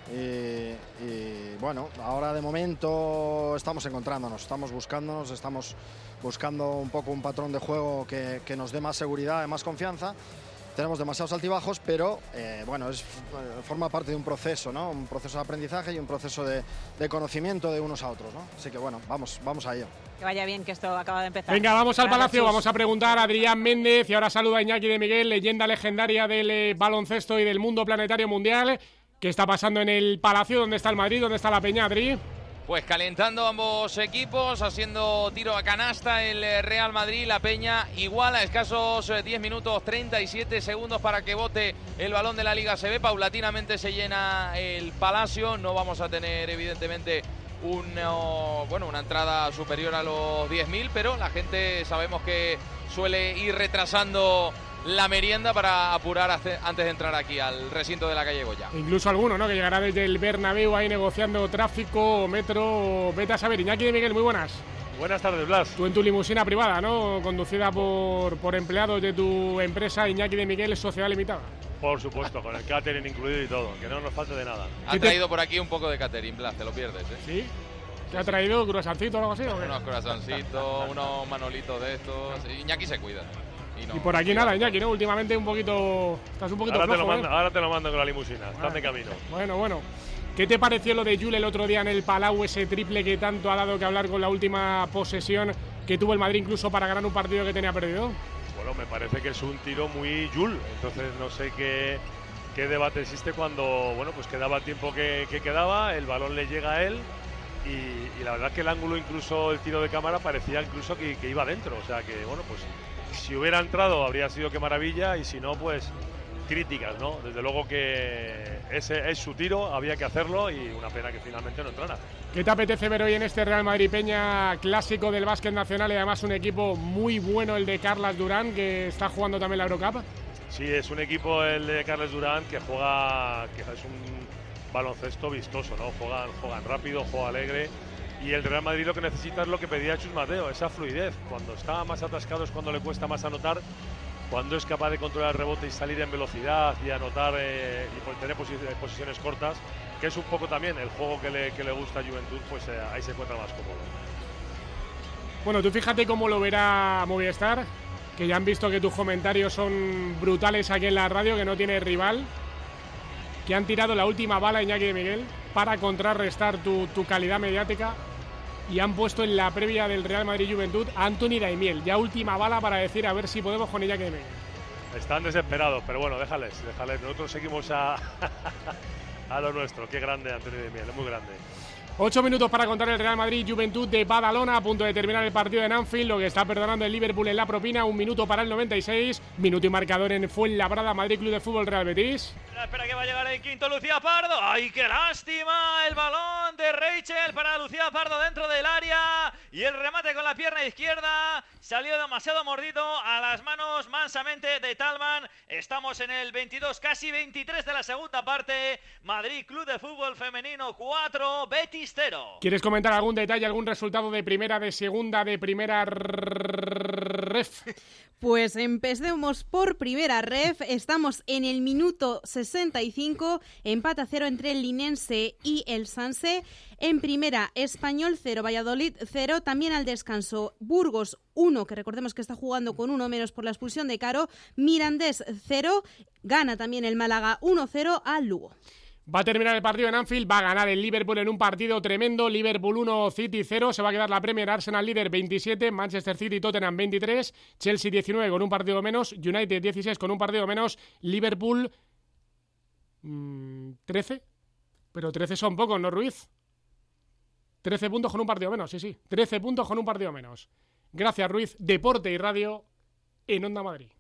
Y, y bueno, ahora de momento estamos encontrándonos, estamos buscándonos, estamos buscando un poco un patrón de juego que, que nos dé más seguridad, más confianza. Tenemos demasiados altibajos, pero eh, bueno, es, forma parte de un proceso, ¿no? Un proceso de aprendizaje y un proceso de, de conocimiento de unos a otros, ¿no? Así que bueno, vamos, vamos a ello. Que vaya bien, que esto acaba de empezar. Venga, vamos al Gracias, Palacio, Jesús. vamos a preguntar a Adrián Méndez y ahora saluda a Iñaki de Miguel, leyenda legendaria del eh, baloncesto y del mundo planetario mundial. ¿Qué está pasando en el Palacio? ¿Dónde está el Madrid? ¿Dónde está la Peña, Adri? Pues calentando ambos equipos, haciendo tiro a canasta el Real Madrid, la Peña igual a escasos diez minutos, treinta y siete segundos para que bote el balón de la Liga A C B. Paulatinamente se llena el Palacio, no vamos a tener evidentemente una, bueno, una entrada superior a los diez mil, pero la gente sabemos que suele ir retrasando la merienda para apurar antes de entrar aquí al recinto de la calle Goya. Incluso alguno, ¿no? Que llegará desde el Bernabéu ahí negociando tráfico, metro, vete a saber. Iñaki de Miguel, muy buenas. Buenas tardes, Blas. Tú en tu limusina privada, ¿no? Conducida por, por empleados de tu empresa, Iñaki de Miguel, Sociedad Limitada. Por supuesto, con el catering incluido y todo, que no nos falte de nada. Ha traído por aquí un poco de catering, Blas, te lo pierdes, ¿eh? ¿Sí? ¿Te ha traído croissantito o algo así? ¿o qué? Unos croissancitos, unos manolitos de estos. Iñaki se cuida. Y, no, y por aquí nada, Iñaki, ¿no? Últimamente un poquito... Estás un poquito ahora, flojo, te lo mando, ¿eh? ahora te lo mando con la limusina, estás de camino. Bueno, bueno. ¿Qué te pareció lo de Jul el otro día en el Palau, ese triple que tanto ha dado que hablar con la última posesión que tuvo el Madrid incluso para ganar un partido que tenía perdido? Bueno, me parece que es un tiro muy Jul, entonces no sé qué, qué debate existe cuando, bueno, pues quedaba el tiempo que, que quedaba, el balón le llega a él y, y la verdad que el ángulo, incluso el tiro de cámara, parecía incluso que, que iba dentro, o sea que, bueno, pues si hubiera entrado habría sido que maravilla y si no, pues críticas, ¿no? Desde luego que ese es su tiro, había que hacerlo y una pena que finalmente no entrara. ¿Qué te apetece ver hoy en este Real Madrid Peña clásico del básquet nacional y además un equipo muy bueno, el de Carles Durán, que está jugando también la Eurocup? Sí, es un equipo, el de Carles Durán, que juega, que es un baloncesto vistoso, ¿no? Juegan, juegan rápido, juega alegre. Y el Real Madrid lo que necesita es lo que pedía Chus Mateo, esa fluidez. Cuando está más atascado es cuando le cuesta más anotar, cuando es capaz de controlar el rebote y salir en velocidad y anotar eh, y tener posi posiciones cortas, que es un poco también el juego que le, que le gusta a Juventud, pues eh, ahí se encuentra más cómodo. Bueno, tú fíjate cómo lo verá Movistar, que ya han visto que tus comentarios son brutales aquí en la radio, que no tiene rival, que han tirado la última bala, Iñaki de Miguel, para contrarrestar tu, tu calidad mediática y han puesto en la previa del Real Madrid Juventud a Anthony Daimiel, ya última bala para decir a ver si podemos con Iñaki de Miguel. Están desesperados, pero bueno, déjales, déjales. Nosotros seguimos a, a lo nuestro. Qué grande Anthony Daimiel, es muy grande. Ocho minutos para contar el Real Madrid Juventud de Badalona, a punto de terminar el partido en Anfield, lo que está perdonando el Liverpool en la propina. Un minuto para el noventa y seis, minuto y marcador en Fuenlabrada, Madrid Club de Fútbol Real Betis. Espera que va a llegar el quinto, Lucía Pardo. ¡Ay, qué lástima! El balón de Rachel para Lucía Pardo dentro del área. Y el remate con la pierna izquierda salió demasiado mordido a las manos mansamente de Talman. Estamos en el veintidós, casi veintitrés de la segunda parte. Madrid Club de Fútbol Femenino cuatro, Betis cero. ¿Quieres comentar algún detalle, algún resultado de primera, de segunda, de primera ref? Pues empecemos por primera ref. Estamos en el minuto sesenta y cinco, empate a cero entre el Linense y el Sanse. En primera, Español cero, Valladolid cero. También al descanso, Burgos uno, que recordemos que está jugando con uno menos por la expulsión de Caro. Mirandés cero, gana también el Málaga uno cero al Lugo. Va a terminar el partido en Anfield, va a ganar el Liverpool en un partido tremendo. Liverpool uno, City cero, se va a quedar la Premier. Arsenal líder veintisiete, Manchester City, Tottenham veintitrés, Chelsea diecinueve con un partido menos, United dieciséis con un partido menos, Liverpool mmm, trece, pero trece son pocos, ¿no, Ruiz? trece puntos con un partido menos, sí, sí, trece puntos con un partido menos. Gracias, Ruiz. Deporte y radio en Onda Madrid.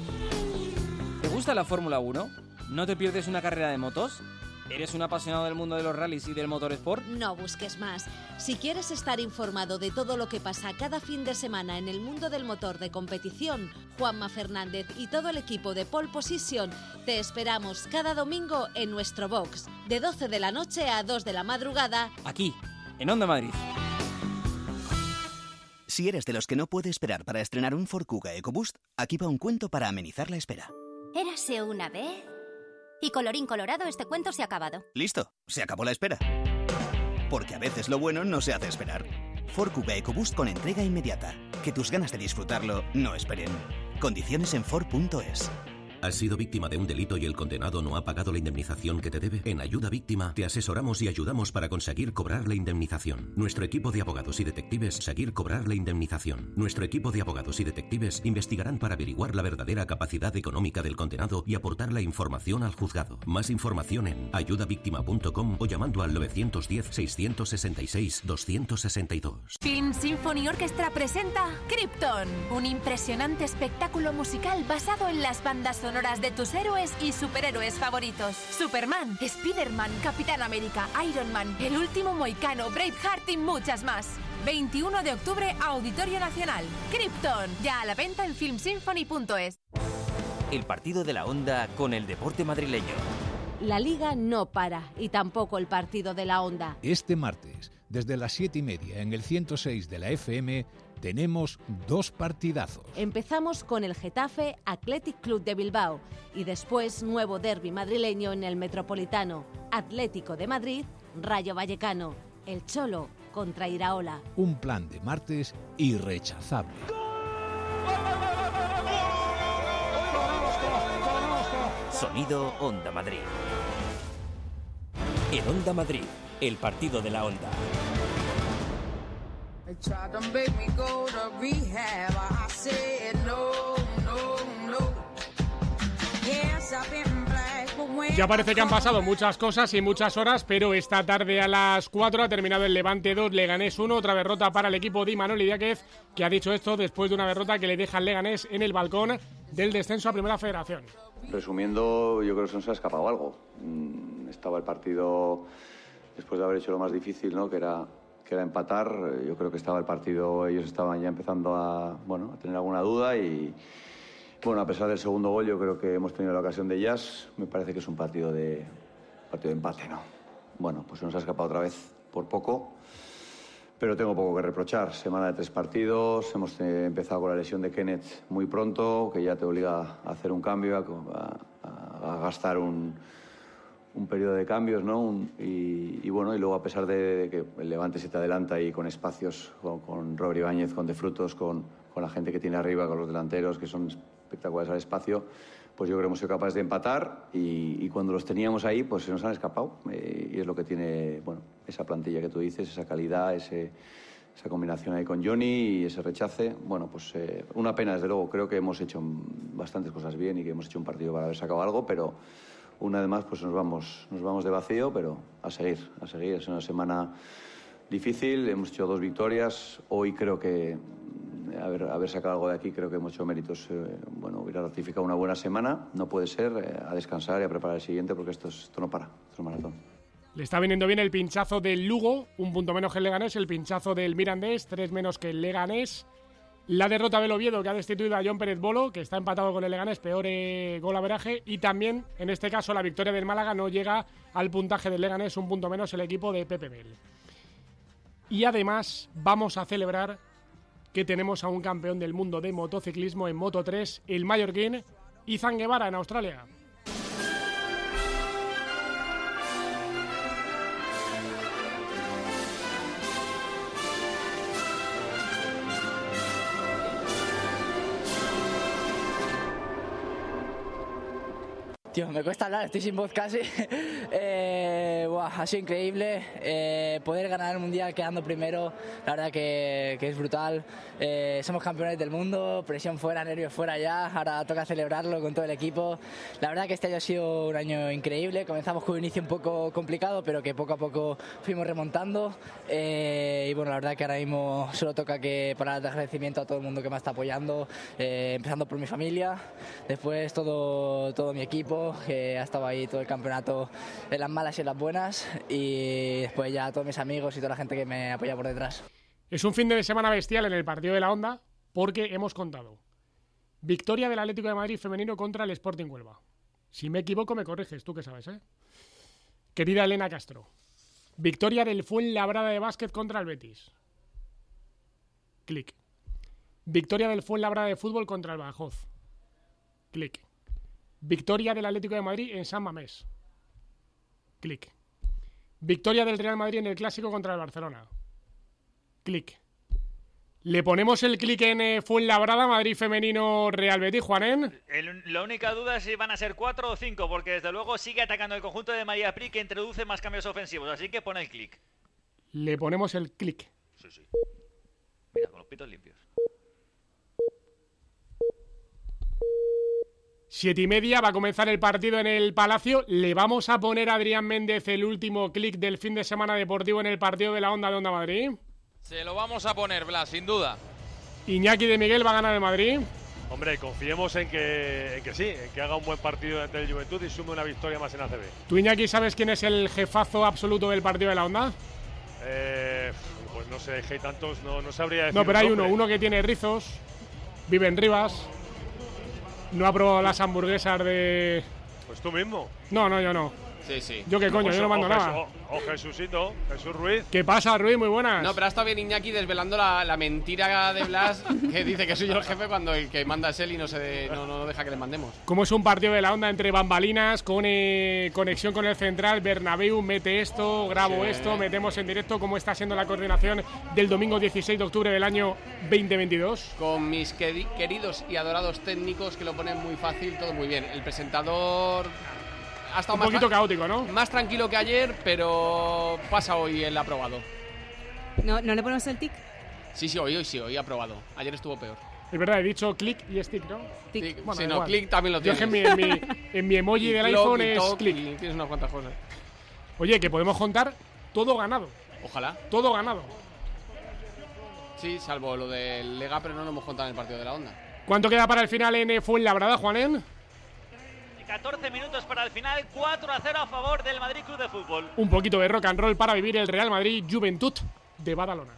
¿Te gusta la Fórmula uno? ¿No te pierdes una carrera de motos? ¿Eres un apasionado del mundo de los rallies y del motorsport? No busques más. Si quieres estar informado de todo lo que pasa cada fin de semana en el mundo del motor de competición, Juanma Fernández y todo el equipo de Pole Position te esperamos cada domingo en nuestro box, de doce de la noche a dos de la madrugada, aquí, en Onda Madrid. Si eres de los que no puede esperar para estrenar un Ford Kuga EcoBoost, aquí va un cuento para amenizar la espera. Érase una vez Y colorín colorado, este cuento se ha acabado. Listo, se acabó la espera. Porque a veces lo bueno no se hace esperar. Ford Kuga EcoBoost con entrega inmediata. Que tus ganas de disfrutarlo no esperen. Condiciones en Ford punto es. ¿Has sido víctima de un delito y el condenado no ha pagado la indemnización que te debe? En Ayuda Víctima te asesoramos y ayudamos para conseguir cobrar la indemnización. Nuestro equipo de abogados y detectives seguir cobrar la indemnización. Nuestro equipo de abogados y detectives investigarán para averiguar la verdadera capacidad económica del condenado y aportar la información al juzgado. Más información en ayuda víctima punto com o llamando al nueve uno cero, seis seis seis, dos seis dos. Film Symphony Orchestra presenta Krypton, un impresionante espectáculo musical basado en las bandas sonoras sonoras de tus héroes y superhéroes favoritos. Superman, Spider-Man, Capitán América, Iron Man, El Último Mohicano, Braveheart y muchas más. veintiuno de octubre, Auditorio Nacional. Krypton, ya a la venta en film symphony punto es. El partido de la Onda con el deporte madrileño. La Liga no para y tampoco el partido de la Onda. Este martes, desde las siete y media en el ciento seis de la F M, tenemos dos partidazos. Empezamos con el Getafe Athletic Club de Bilbao y después nuevo derbi madrileño en el Metropolitano. Atlético de Madrid, Rayo Vallecano. El Cholo contra Iraola. Un plan de martes irrechazable. Sonido Onda Madrid. En Onda Madrid, el partido de la Onda. Ya parece que han pasado muchas cosas y muchas horas, pero esta tarde a las cuatro ha terminado el Levante dos, Leganés uno, otra derrota para el equipo de Imanol Idiáquez, que ha dicho esto después de una derrota que le deja al Leganés en el balcón del descenso a Primera Federación. Resumiendo, yo creo que se nos ha escapado algo. Estaba el partido, después de haber hecho lo más difícil, ¿no? que era que era empatar. Yo creo que estaba el partido, ellos estaban ya empezando a, bueno, a tener alguna duda y, bueno, a pesar del segundo gol, yo creo que hemos tenido la ocasión de Jazz. Me parece que es un partido de, partido de empate, ¿no? Bueno, pues se nos ha escapado otra vez por poco, pero tengo poco que reprochar. Semana de tres partidos, hemos empezado con la lesión de Kenneth muy pronto, que ya te obliga a hacer un cambio, a, a, a gastar un... un periodo de cambios, ¿no? Un, y, y bueno, y luego a pesar de, de que el Levante se te adelanta ahí con espacios, con, con Robert Ibáñez, con De Frutos, con, con la gente que tiene arriba, con los delanteros, que son espectaculares al espacio, pues yo creo que hemos sido capaces de empatar y, y cuando los teníamos ahí, pues se nos han escapado. Eh, y es lo que tiene, bueno, esa plantilla que tú dices, esa calidad, ese, esa combinación ahí con Johnny y ese rechace. Bueno, pues eh, una pena, desde luego. Creo que hemos hecho bastantes cosas bien y que hemos hecho un partido para haber sacado algo, pero una vez más pues nos vamos, nos vamos de vacío, pero a seguir, a seguir. Es una semana difícil, hemos hecho dos victorias. Hoy creo que haber, haber sacado algo de aquí, creo que hemos hecho méritos. Eh, bueno, hubiera ratificado una buena semana, no puede ser, eh, a descansar y a preparar el siguiente porque esto, es, esto no para, esto es un maratón. Le está viniendo bien el pinchazo del Lugo, un punto menos que el Leganés, el pinchazo del Mirandés, tres menos que el Leganés. La derrota del Oviedo, que ha destituido a John Pérez Bolo, que está empatado con el Leganés, peor eh, golaveraje. Y también, en este caso, la victoria del Málaga no llega al puntaje del Leganés, un punto menos el equipo de Pepe Mel. Y además, vamos a celebrar que tenemos a un campeón del mundo de motociclismo en Moto tres, el mallorquín Izan Guevara, en Australia. Tío, me cuesta hablar, estoy sin voz casi. eh, buah, ha sido increíble eh, poder ganar el Mundial quedando primero, la verdad que, que es brutal. Eh, somos campeones del mundo, presión fuera, nervios fuera ya, ahora toca celebrarlo con todo el equipo. La verdad que este año ha sido un año increíble, comenzamos con un inicio un poco complicado, pero que poco a poco fuimos remontando. Eh, y bueno, la verdad que ahora mismo solo toca que parar de agradecimiento a todo el mundo que me está apoyando, eh, empezando por mi familia, después todo, todo mi equipo, que ha estado ahí todo el campeonato en las malas y en las buenas, y después ya todos mis amigos y toda la gente que me apoya por detrás. Es un fin de semana bestial en el partido de la Onda porque hemos contado victoria del Atlético de Madrid femenino contra el Sporting Huelva. Si me equivoco me corriges, tú que sabes, ¿eh? Querida Elena Castro. Victoria del Fuenlabrada de básquet contra el Betis. Clic. Victoria del Fuenlabrada de fútbol contra el Badajoz. Clic. Victoria del Atlético de Madrid en San Mamés. Clic. Victoria del Real Madrid en el Clásico contra el Barcelona. Clic. Le ponemos el clic en eh, Fuenlabrada, Madrid femenino, Real Betis, Juanen. El, la única duda es si van a ser cuatro o cinco, porque desde luego sigue atacando el conjunto de María Pri, que introduce más cambios ofensivos, así que pone el clic. Le ponemos el clic. Sí, sí. Mira, con los pitos limpios. Siete y media, va a comenzar el partido en el Palacio. Le vamos a poner a Adrián Méndez el último clic del fin de semana deportivo en el partido de la Onda de Onda Madrid. Se lo vamos a poner, Blas, sin duda. Iñaki de Miguel va a ganar el Madrid. Hombre, confiemos en que, en que sí, en que haga un buen partido ante el Juventud y sume una victoria más en A C B. ¿Tú, Iñaki, sabes quién es el jefazo absoluto del partido de la Onda? Eh, pues no sé, hay tantos, no, no sabría decir. No, pero hay nombre. uno, uno que tiene rizos, vive en Rivas, no ha probado las hamburguesas de... Pues tú mismo. No, no, yo no. Sí, sí. Yo qué coño, Pues yo no mando o nada. Jesús, o, o Jesucito, Jesús Ruiz. ¿Qué pasa, Ruiz? Muy buenas. No, pero ha estado bien Iñaki desvelando la, la mentira de Blas, que dice que soy yo el jefe cuando el que manda es él y no, se, no, no deja que le mandemos. Como es un partido de la Onda entre bambalinas, con eh, conexión con el central, Bernabéu, mete esto, grabo Sí. esto, metemos en directo. ¿Cómo está siendo la coordinación del domingo dieciséis de octubre del año veinte veintidós? Con mis queri- queridos y adorados técnicos que lo ponen muy fácil, todo muy bien. El presentador ha estado Un más poquito tra- caótico, ¿no? Más tranquilo que ayer, pero pasa hoy el aprobado. ¿No, ¿No le ponemos el tic? Sí, sí, hoy, hoy sí, hoy aprobado. Ayer estuvo peor. Es verdad, he dicho click y stick, ¿no? Tic. Sí, Bueno, sí, no, igual. click también lo Yo tienes. es que en mi, en mi, en mi emoji Y del clock, iPhone y es talk, click. y tienes unas cuantas cosas. Oye, que podemos contar todo ganado. Ojalá. Todo ganado. Sí, salvo lo del Lega, pero no lo hemos contado en el partido de la Onda. ¿Cuánto queda para el final en Fuenlabrada, Juanen? catorce minutos para el final, cuatro a cero a favor del Madrid Club de Fútbol. Un poquito de rock and roll para vivir el Real Madrid Juventud de Badalona.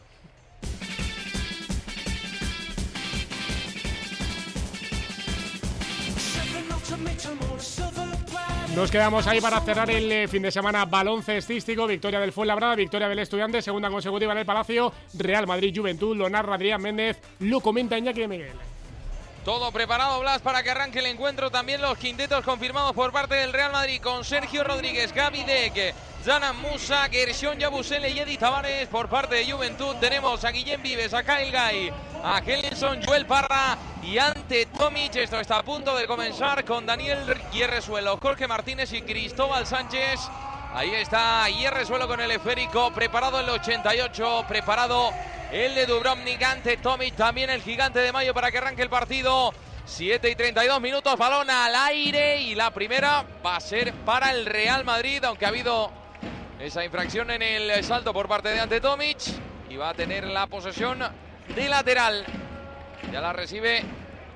Nos quedamos ahí para cerrar el eh, fin de semana baloncestístico. Victoria del Fuenlabrada, victoria del Estudiante, segunda consecutiva en el Palacio. Real Madrid Juventud, lo narra Adrián Méndez, lo comenta Iñaki de Miguel. Todo preparado, Blas, para que arranque el encuentro. También los quintetos confirmados por parte del Real Madrid con Sergio Rodríguez, Gaby Deck, Zanan Musa, Gershon Yabusele y Edi Tavares. Por parte de Juventud tenemos a Guillem Vives, a Kyle Guy, a Hellenson, Joel Parra y ante Tomic. Esto está a punto de comenzar con Daniel Hierresuelo, Jorge Martínez y Cristóbal Sánchez. Ahí está Hierresuelo con el esférico, preparado el ochenta y ocho, preparado el de Dubrovnik ante Tomic, también el gigante de Mayo para que arranque el partido. siete y treinta y dos minutos, balón al aire y la primera va a ser para el Real Madrid, aunque ha habido esa infracción en el salto por parte de Ante Tomic y va a tener la posesión de lateral. Ya la recibe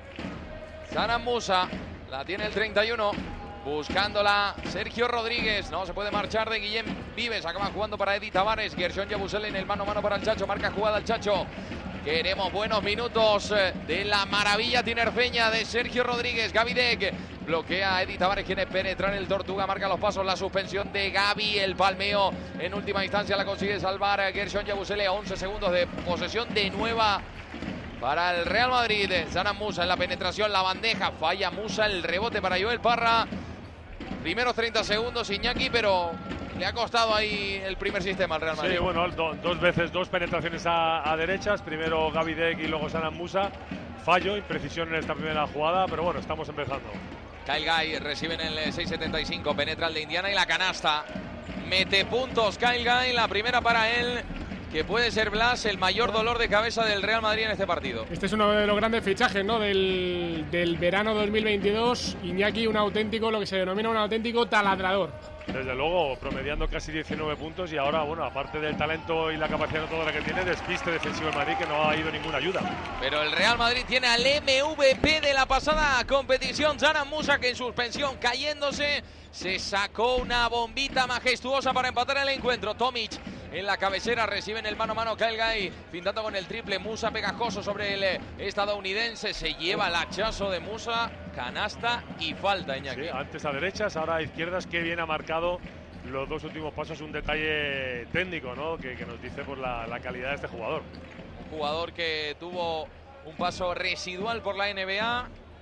Zanan Musa, la tiene el treinta y uno. Buscándola Sergio Rodríguez, no se puede marchar de Guillem Vives, acaba jugando para Edi Tavares, Gershon Yabusele en el mano a mano para el Chacho, marca jugada el Chacho. Queremos buenos minutos de la maravilla tinerfeña de Sergio Rodríguez. Gaby Deck bloquea a Edi Tavares, quiere penetrar el Tortuga, marca los pasos, la suspensión de Gaby, el palmeo en última instancia la consigue salvar a Gershon Yabusele a once segundos de posesión de nueva para el Real Madrid. Zanan Musa en la penetración, la bandeja, falla Musa, el rebote para Joel Parra. Primeros treinta segundos Iñaki, pero le ha costado ahí el primer sistema al Real Madrid. Sí, bueno, do, dos veces, dos penetraciones a, a derechas, primero Gaby Deck y luego Zanan Musa. Fallo, imprecisión en esta primera jugada, pero bueno, estamos empezando. Kyle Guy recibe en el seis setenta y cinco, penetra el de Indiana y la canasta. Mete puntos Kyle Guy, la primera para él, que puede ser, Blas, el mayor dolor de cabeza del Real Madrid en este partido. Este es uno de los grandes fichajes, ¿no?, del, del verano dos mil veintidós. Iñaki, un auténtico, lo que se denomina un auténtico taladrador. Desde luego, promediando casi diecinueve puntos y ahora, bueno, aparte del talento y la capacidad anotadora que tiene, despiste defensivo en Madrid que no ha ido ninguna ayuda. Pero el Real Madrid tiene al M V P de la pasada competición, Zanan Musa, que en suspensión, cayéndose, se sacó una bombita majestuosa para empatar el encuentro. Tomic en la cabecera, recibe en el mano a mano Kyle Guy, pintando con el triple. Musa pegajoso sobre el estadounidense, se lleva el hachazo de Musa, canasta y falta, Iñaki. Sí, antes a derechas, ahora a izquierdas, que bien ha marcado los dos últimos pasos, un detalle técnico, ¿no?, que, que nos dice por la, la calidad de este jugador. Un jugador que tuvo un paso residual por la N B A,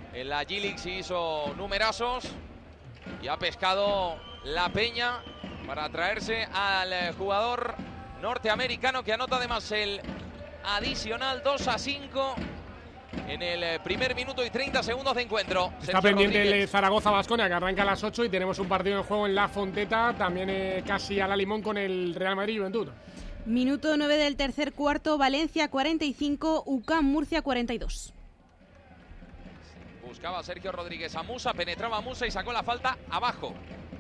en la G-League sí hizo numerazos y ha pescado la Peña para traerse al jugador norteamericano que anota además el adicional dos a cinco en el primer minuto y treinta segundos de encuentro. Está Sergio pendiente Rodríguez. el Zaragoza-Baskonia, que arranca a las ocho, y tenemos un partido en juego en La Fonteta, también eh, casi a la limón con el Real Madrid-Juventud. Minuto nueve del tercer cuarto, Valencia cuarenta y cinco, U C A M Murcia cuarenta y dos. Buscaba Sergio Rodríguez a Musa, penetraba a Musa y sacó la falta abajo.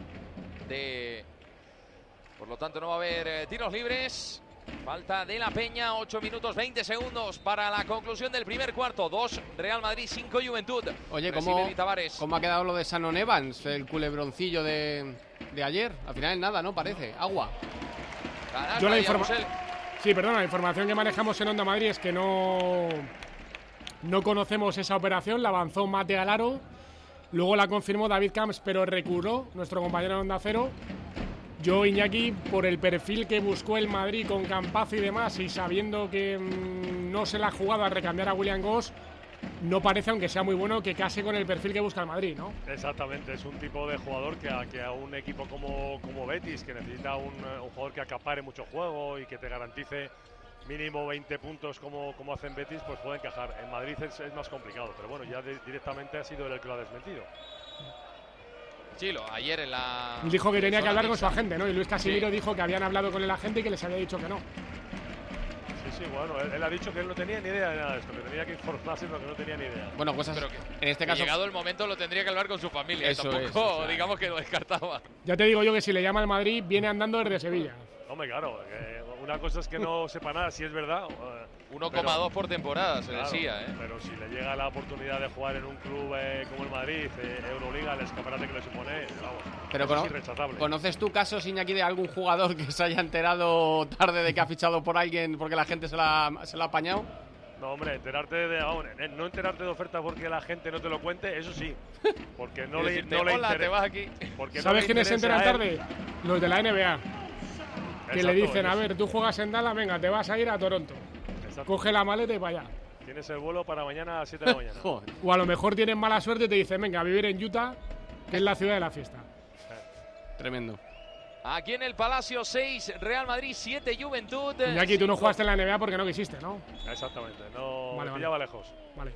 De... Por lo tanto no va a haber eh, tiros libres. Falta de la Peña, ocho minutos veinte segundos para la conclusión del primer cuarto. dos Real Madrid, cinco Juventud. Oye, Recibe ¿cómo, Di Tavares. ¿cómo ha quedado lo de Shannon Evans, el culebroncillo de, de ayer? Al final nada, ¿no? Parece, agua. Canasta Yo la de informa- Yabusel. Sí, perdona, la información que manejamos en Onda Madrid es que no, no conocemos esa operación, la avanzó Mate Alaro, luego la confirmó David Camps, pero recurrió nuestro compañero de Onda Cero. Yo, Iñaki, por el perfil que buscó el Madrid con Campazo y demás, y sabiendo que mmm, no se la ha jugado a recambiar a William Goss, no parece, aunque sea muy bueno, que case con el perfil que busca el Madrid, ¿no? Exactamente, es un tipo de jugador que a, que a un equipo como, como Betis, que necesita un, un jugador que acapare mucho juego y que te garantice mínimo veinte puntos como, como hacen Betis, pues puede encajar. En Madrid es, es más complicado, pero bueno, ya de, directamente ha sido él el que lo ha desmentido. Chilo, ayer en la... Dijo que tenía que hablar con mixta. su agente, ¿no? Y Luis Casimiro Sí. dijo que habían hablado con el agente y que les había dicho que no. Sí, sí, bueno, él, él ha dicho que él no tenía ni idea de nada de esto, que tenía que informarse, pero que no tenía ni idea. Bueno, cosas. Pero que, en este que caso. llegado el momento lo tendría que hablar con su familia. Eso Tampoco, es, o sea. digamos que lo descartaba. Ya te digo yo que si le llama al Madrid, viene andando desde Sevilla. Hombre, claro, eh, una cosa es que no sepa nada, si es verdad. Eh, uno coma dos por temporada, se claro, decía, ¿eh? Pero si le llega la oportunidad de jugar en un club eh, como el Madrid, eh, Euroliga, el escaparate que le supone, vamos, Pero eso cono- es irrechazable. ¿Conoces tú casos, Iñaki, de algún jugador que se haya enterado tarde de que ha fichado por alguien porque la gente se la, se la ha apañado? No, hombre, enterarte de, hombre, eh, no enterarte de ofertas porque la gente no te lo cuente, eso sí. Porque no Y le, decirte, no le "Hola, intere- te vas aquí". porque no ¿Sabes le quiénes se interesa enteran a él. tarde? Los de la N B A. Que le Exacto, dicen, a eso. ver, tú juegas en Dallas, venga, te vas a ir a Toronto. Coge la maleta y para allá. Tienes el vuelo para mañana a las siete de la mañana. O a lo mejor tienen mala suerte y te dicen, venga, a vivir en Utah, que es la ciudad de la fiesta. Tremendo. Aquí en el Palacio, seis Real Madrid, siete Juventud. Iñaki, tú no cinco. jugaste en la N B A porque no quisiste, ¿no? Exactamente, no Vale, me vale. pillaba lejos. Vale.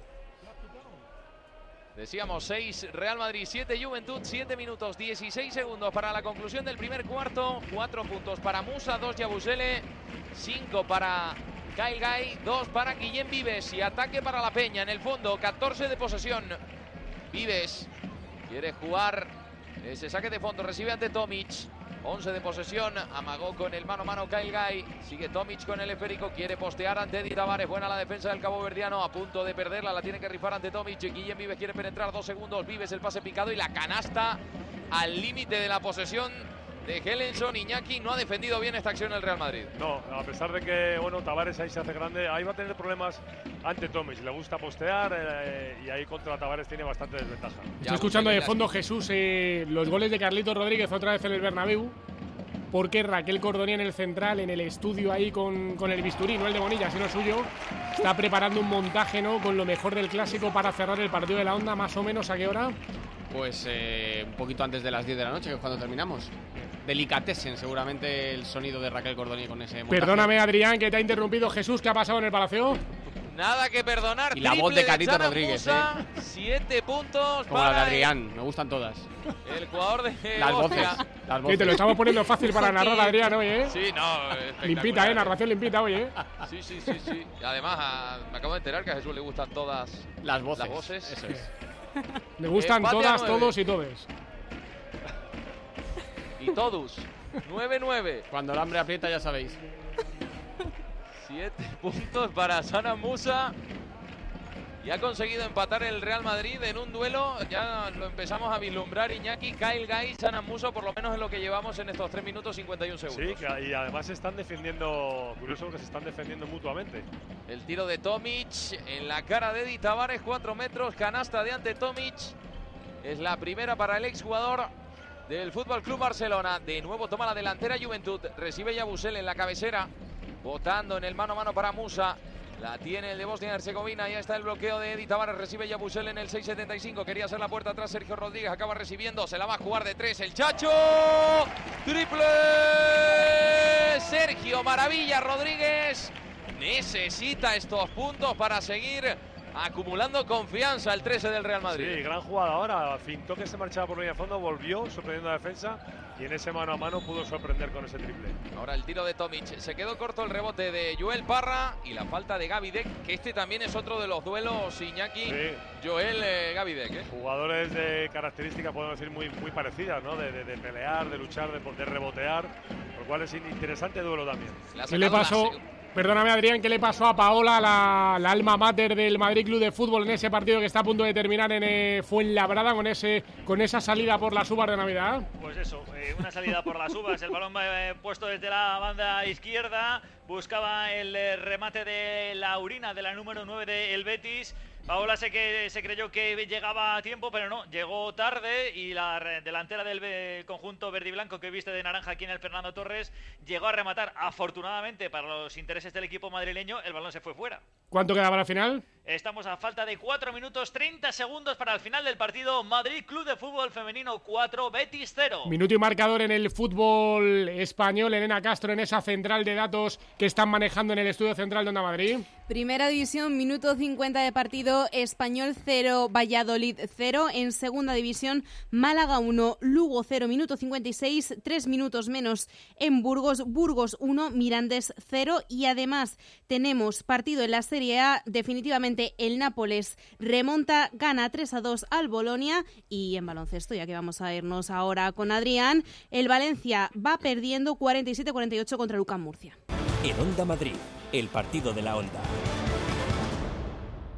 Decíamos seis Real Madrid, siete Juventud, siete minutos dieciséis segundos para la conclusión del primer cuarto. cuatro puntos para Musa, dos Yabusele, cinco para Kyle Guy, dos para Guillem Vives y ataque para la Peña. En el fondo, catorce de posesión. Vives quiere jugar ese saque de fondo, recibe ante Tomic. once de posesión, amagó con el mano a mano Kyle Guy, sigue Tomic con el esférico, quiere postear ante Di Tavares, buena la defensa del caboverdiano, a punto de perderla, la tiene que rifar ante Tomic, Guillem Vives quiere penetrar, dos segundos, Vives el pase picado y la canasta al límite de la posesión de Helenson. Iñaki no ha defendido bien esta acción el Real Madrid. No, a pesar de que, bueno, Tavares ahí se hace grande, ahí va a tener problemas ante Tomic, le gusta postear eh, y ahí contra Tavares tiene bastante desventaja. Estoy escuchando de fondo, Jesús, eh, los goles de Carlito Rodríguez otra vez en el Bernabéu, porque Raquel Cordonía en el central, en el estudio ahí con, con el bisturí, no el de Bonilla, sino suyo, está preparando un montaje, ¿no?, con lo mejor del clásico para cerrar el partido de la Onda, más o menos, ¿a qué hora? Pues eh, un poquito antes de las diez de la noche, que es cuando terminamos. Delicatessen, seguramente el sonido de Raquel Cordoni con ese montaje. Perdóname, Adrián, que te ha interrumpido. Jesús, ¿qué ha pasado en el Palacio? Nada que perdonar. Y la Triple voz de Carlito Chana Rodríguez, Musa, siete puntos Como la de para Adrián, me gustan todas. el jugador de Las voces, Bosnia. las Que voces. te lo estamos poniendo fácil para narrar, Adrián, hoy, ¿eh? Sí, no, espectacular. Limpita, ¿eh? Narración limpita hoy, ¿eh? Sí, sí, sí, sí. Y además, a- me acabo de enterar que a Jesús le gustan todas Las voces. Las voces. Eso es. Le gustan Empate a todas, nueve. todos y todes. Y todos. nueve nueve. Cuando el hambre aprieta, ya sabéis. siete puntos para Sana Musa. Y ha conseguido empatar el Real Madrid en un duelo. Ya lo empezamos a vislumbrar, Iñaki. Kyle Guy, Sana Musa, por lo menos en lo que llevamos en estos tres minutos cincuenta y un segundos. Sí, que- y además se están defendiendo, curioso que se están defendiendo mutuamente. El tiro de Tomic en la cara de Di Tavares, cuatro metros, canasta de ante Tomic. Es la primera para el exjugador del F C Barcelona. De nuevo toma la delantera Juventud. Recibe Yabusel en la cabecera. Botando en el mano a mano para Musa. La tiene el de Bosnia y Herzegovina. Ya está el bloqueo de Edi Tavares. Recibe Yabusel en el seis setenta y cinco. Quería hacer la puerta atrás Sergio Rodríguez. Acaba recibiendo. Se la va a jugar de tres. El Chacho. Triple. Sergio Maravilla Rodríguez. Necesita estos puntos para seguir acumulando confianza el trece del Real Madrid. Sí, gran jugada ahora. Fintó que se marchaba por línea de fondo. Volvió sorprendiendo a la defensa. Y en ese mano a mano pudo sorprender con ese triple. Ahora el tiro de Tomic. Se quedó corto el rebote de Joel Parra y la falta de Gavidec, que este también es otro de los duelos, Iñaki. Sí. Joel eh, Gavidec. ¿eh? Jugadores de características, podemos decir, muy, muy parecidas, ¿no? De, de, de pelear, de luchar, de, de rebotear. Por lo cual es interesante duelo también. ¿Qué le pasó? Perdóname, Adrián, ¿qué le pasó a Paola, la, la alma mater del Madrid Club de Fútbol, en ese partido que está a punto de terminar en eh, Fuenlabrada con, ese, con esa salida por las uvas de Navidad? Pues eso, eh, una salida por las uvas, el balón eh, puesto desde la banda izquierda, buscaba el eh, remate de Laurina, de la número nueve del Betis. Paola sé que se creyó que llegaba a tiempo, pero no, llegó tarde y la delantera del conjunto verde y blanco que viste de naranja aquí en el Fernando Torres llegó a rematar. Afortunadamente para los intereses del equipo madrileño, el balón se fue fuera. ¿Cuánto quedaba al final? Estamos a falta de cuatro minutos treinta segundos para el final del partido. Madrid Club de Fútbol Femenino cuatro, Betis cero. Minuto y marcador en el fútbol español. Elena Castro, en esa central de datos que están manejando en el estudio central de Onda Madrid. Primera división, minuto cincuenta de partido, Español cero, Valladolid cero. En segunda división, Málaga uno, Lugo cero, minuto cincuenta y seis, tres minutos menos en Burgos, Burgos uno, Mirandés cero. Y además tenemos partido en la Serie A, definitivamente el Nápoles remonta, gana tres a dos al Bolonia. Y en baloncesto, ya que vamos a irnos ahora con Adrián, el Valencia va perdiendo cuarenta y siete a cuarenta y ocho contra Lucas Murcia. En Onda Madrid, el partido de la Onda.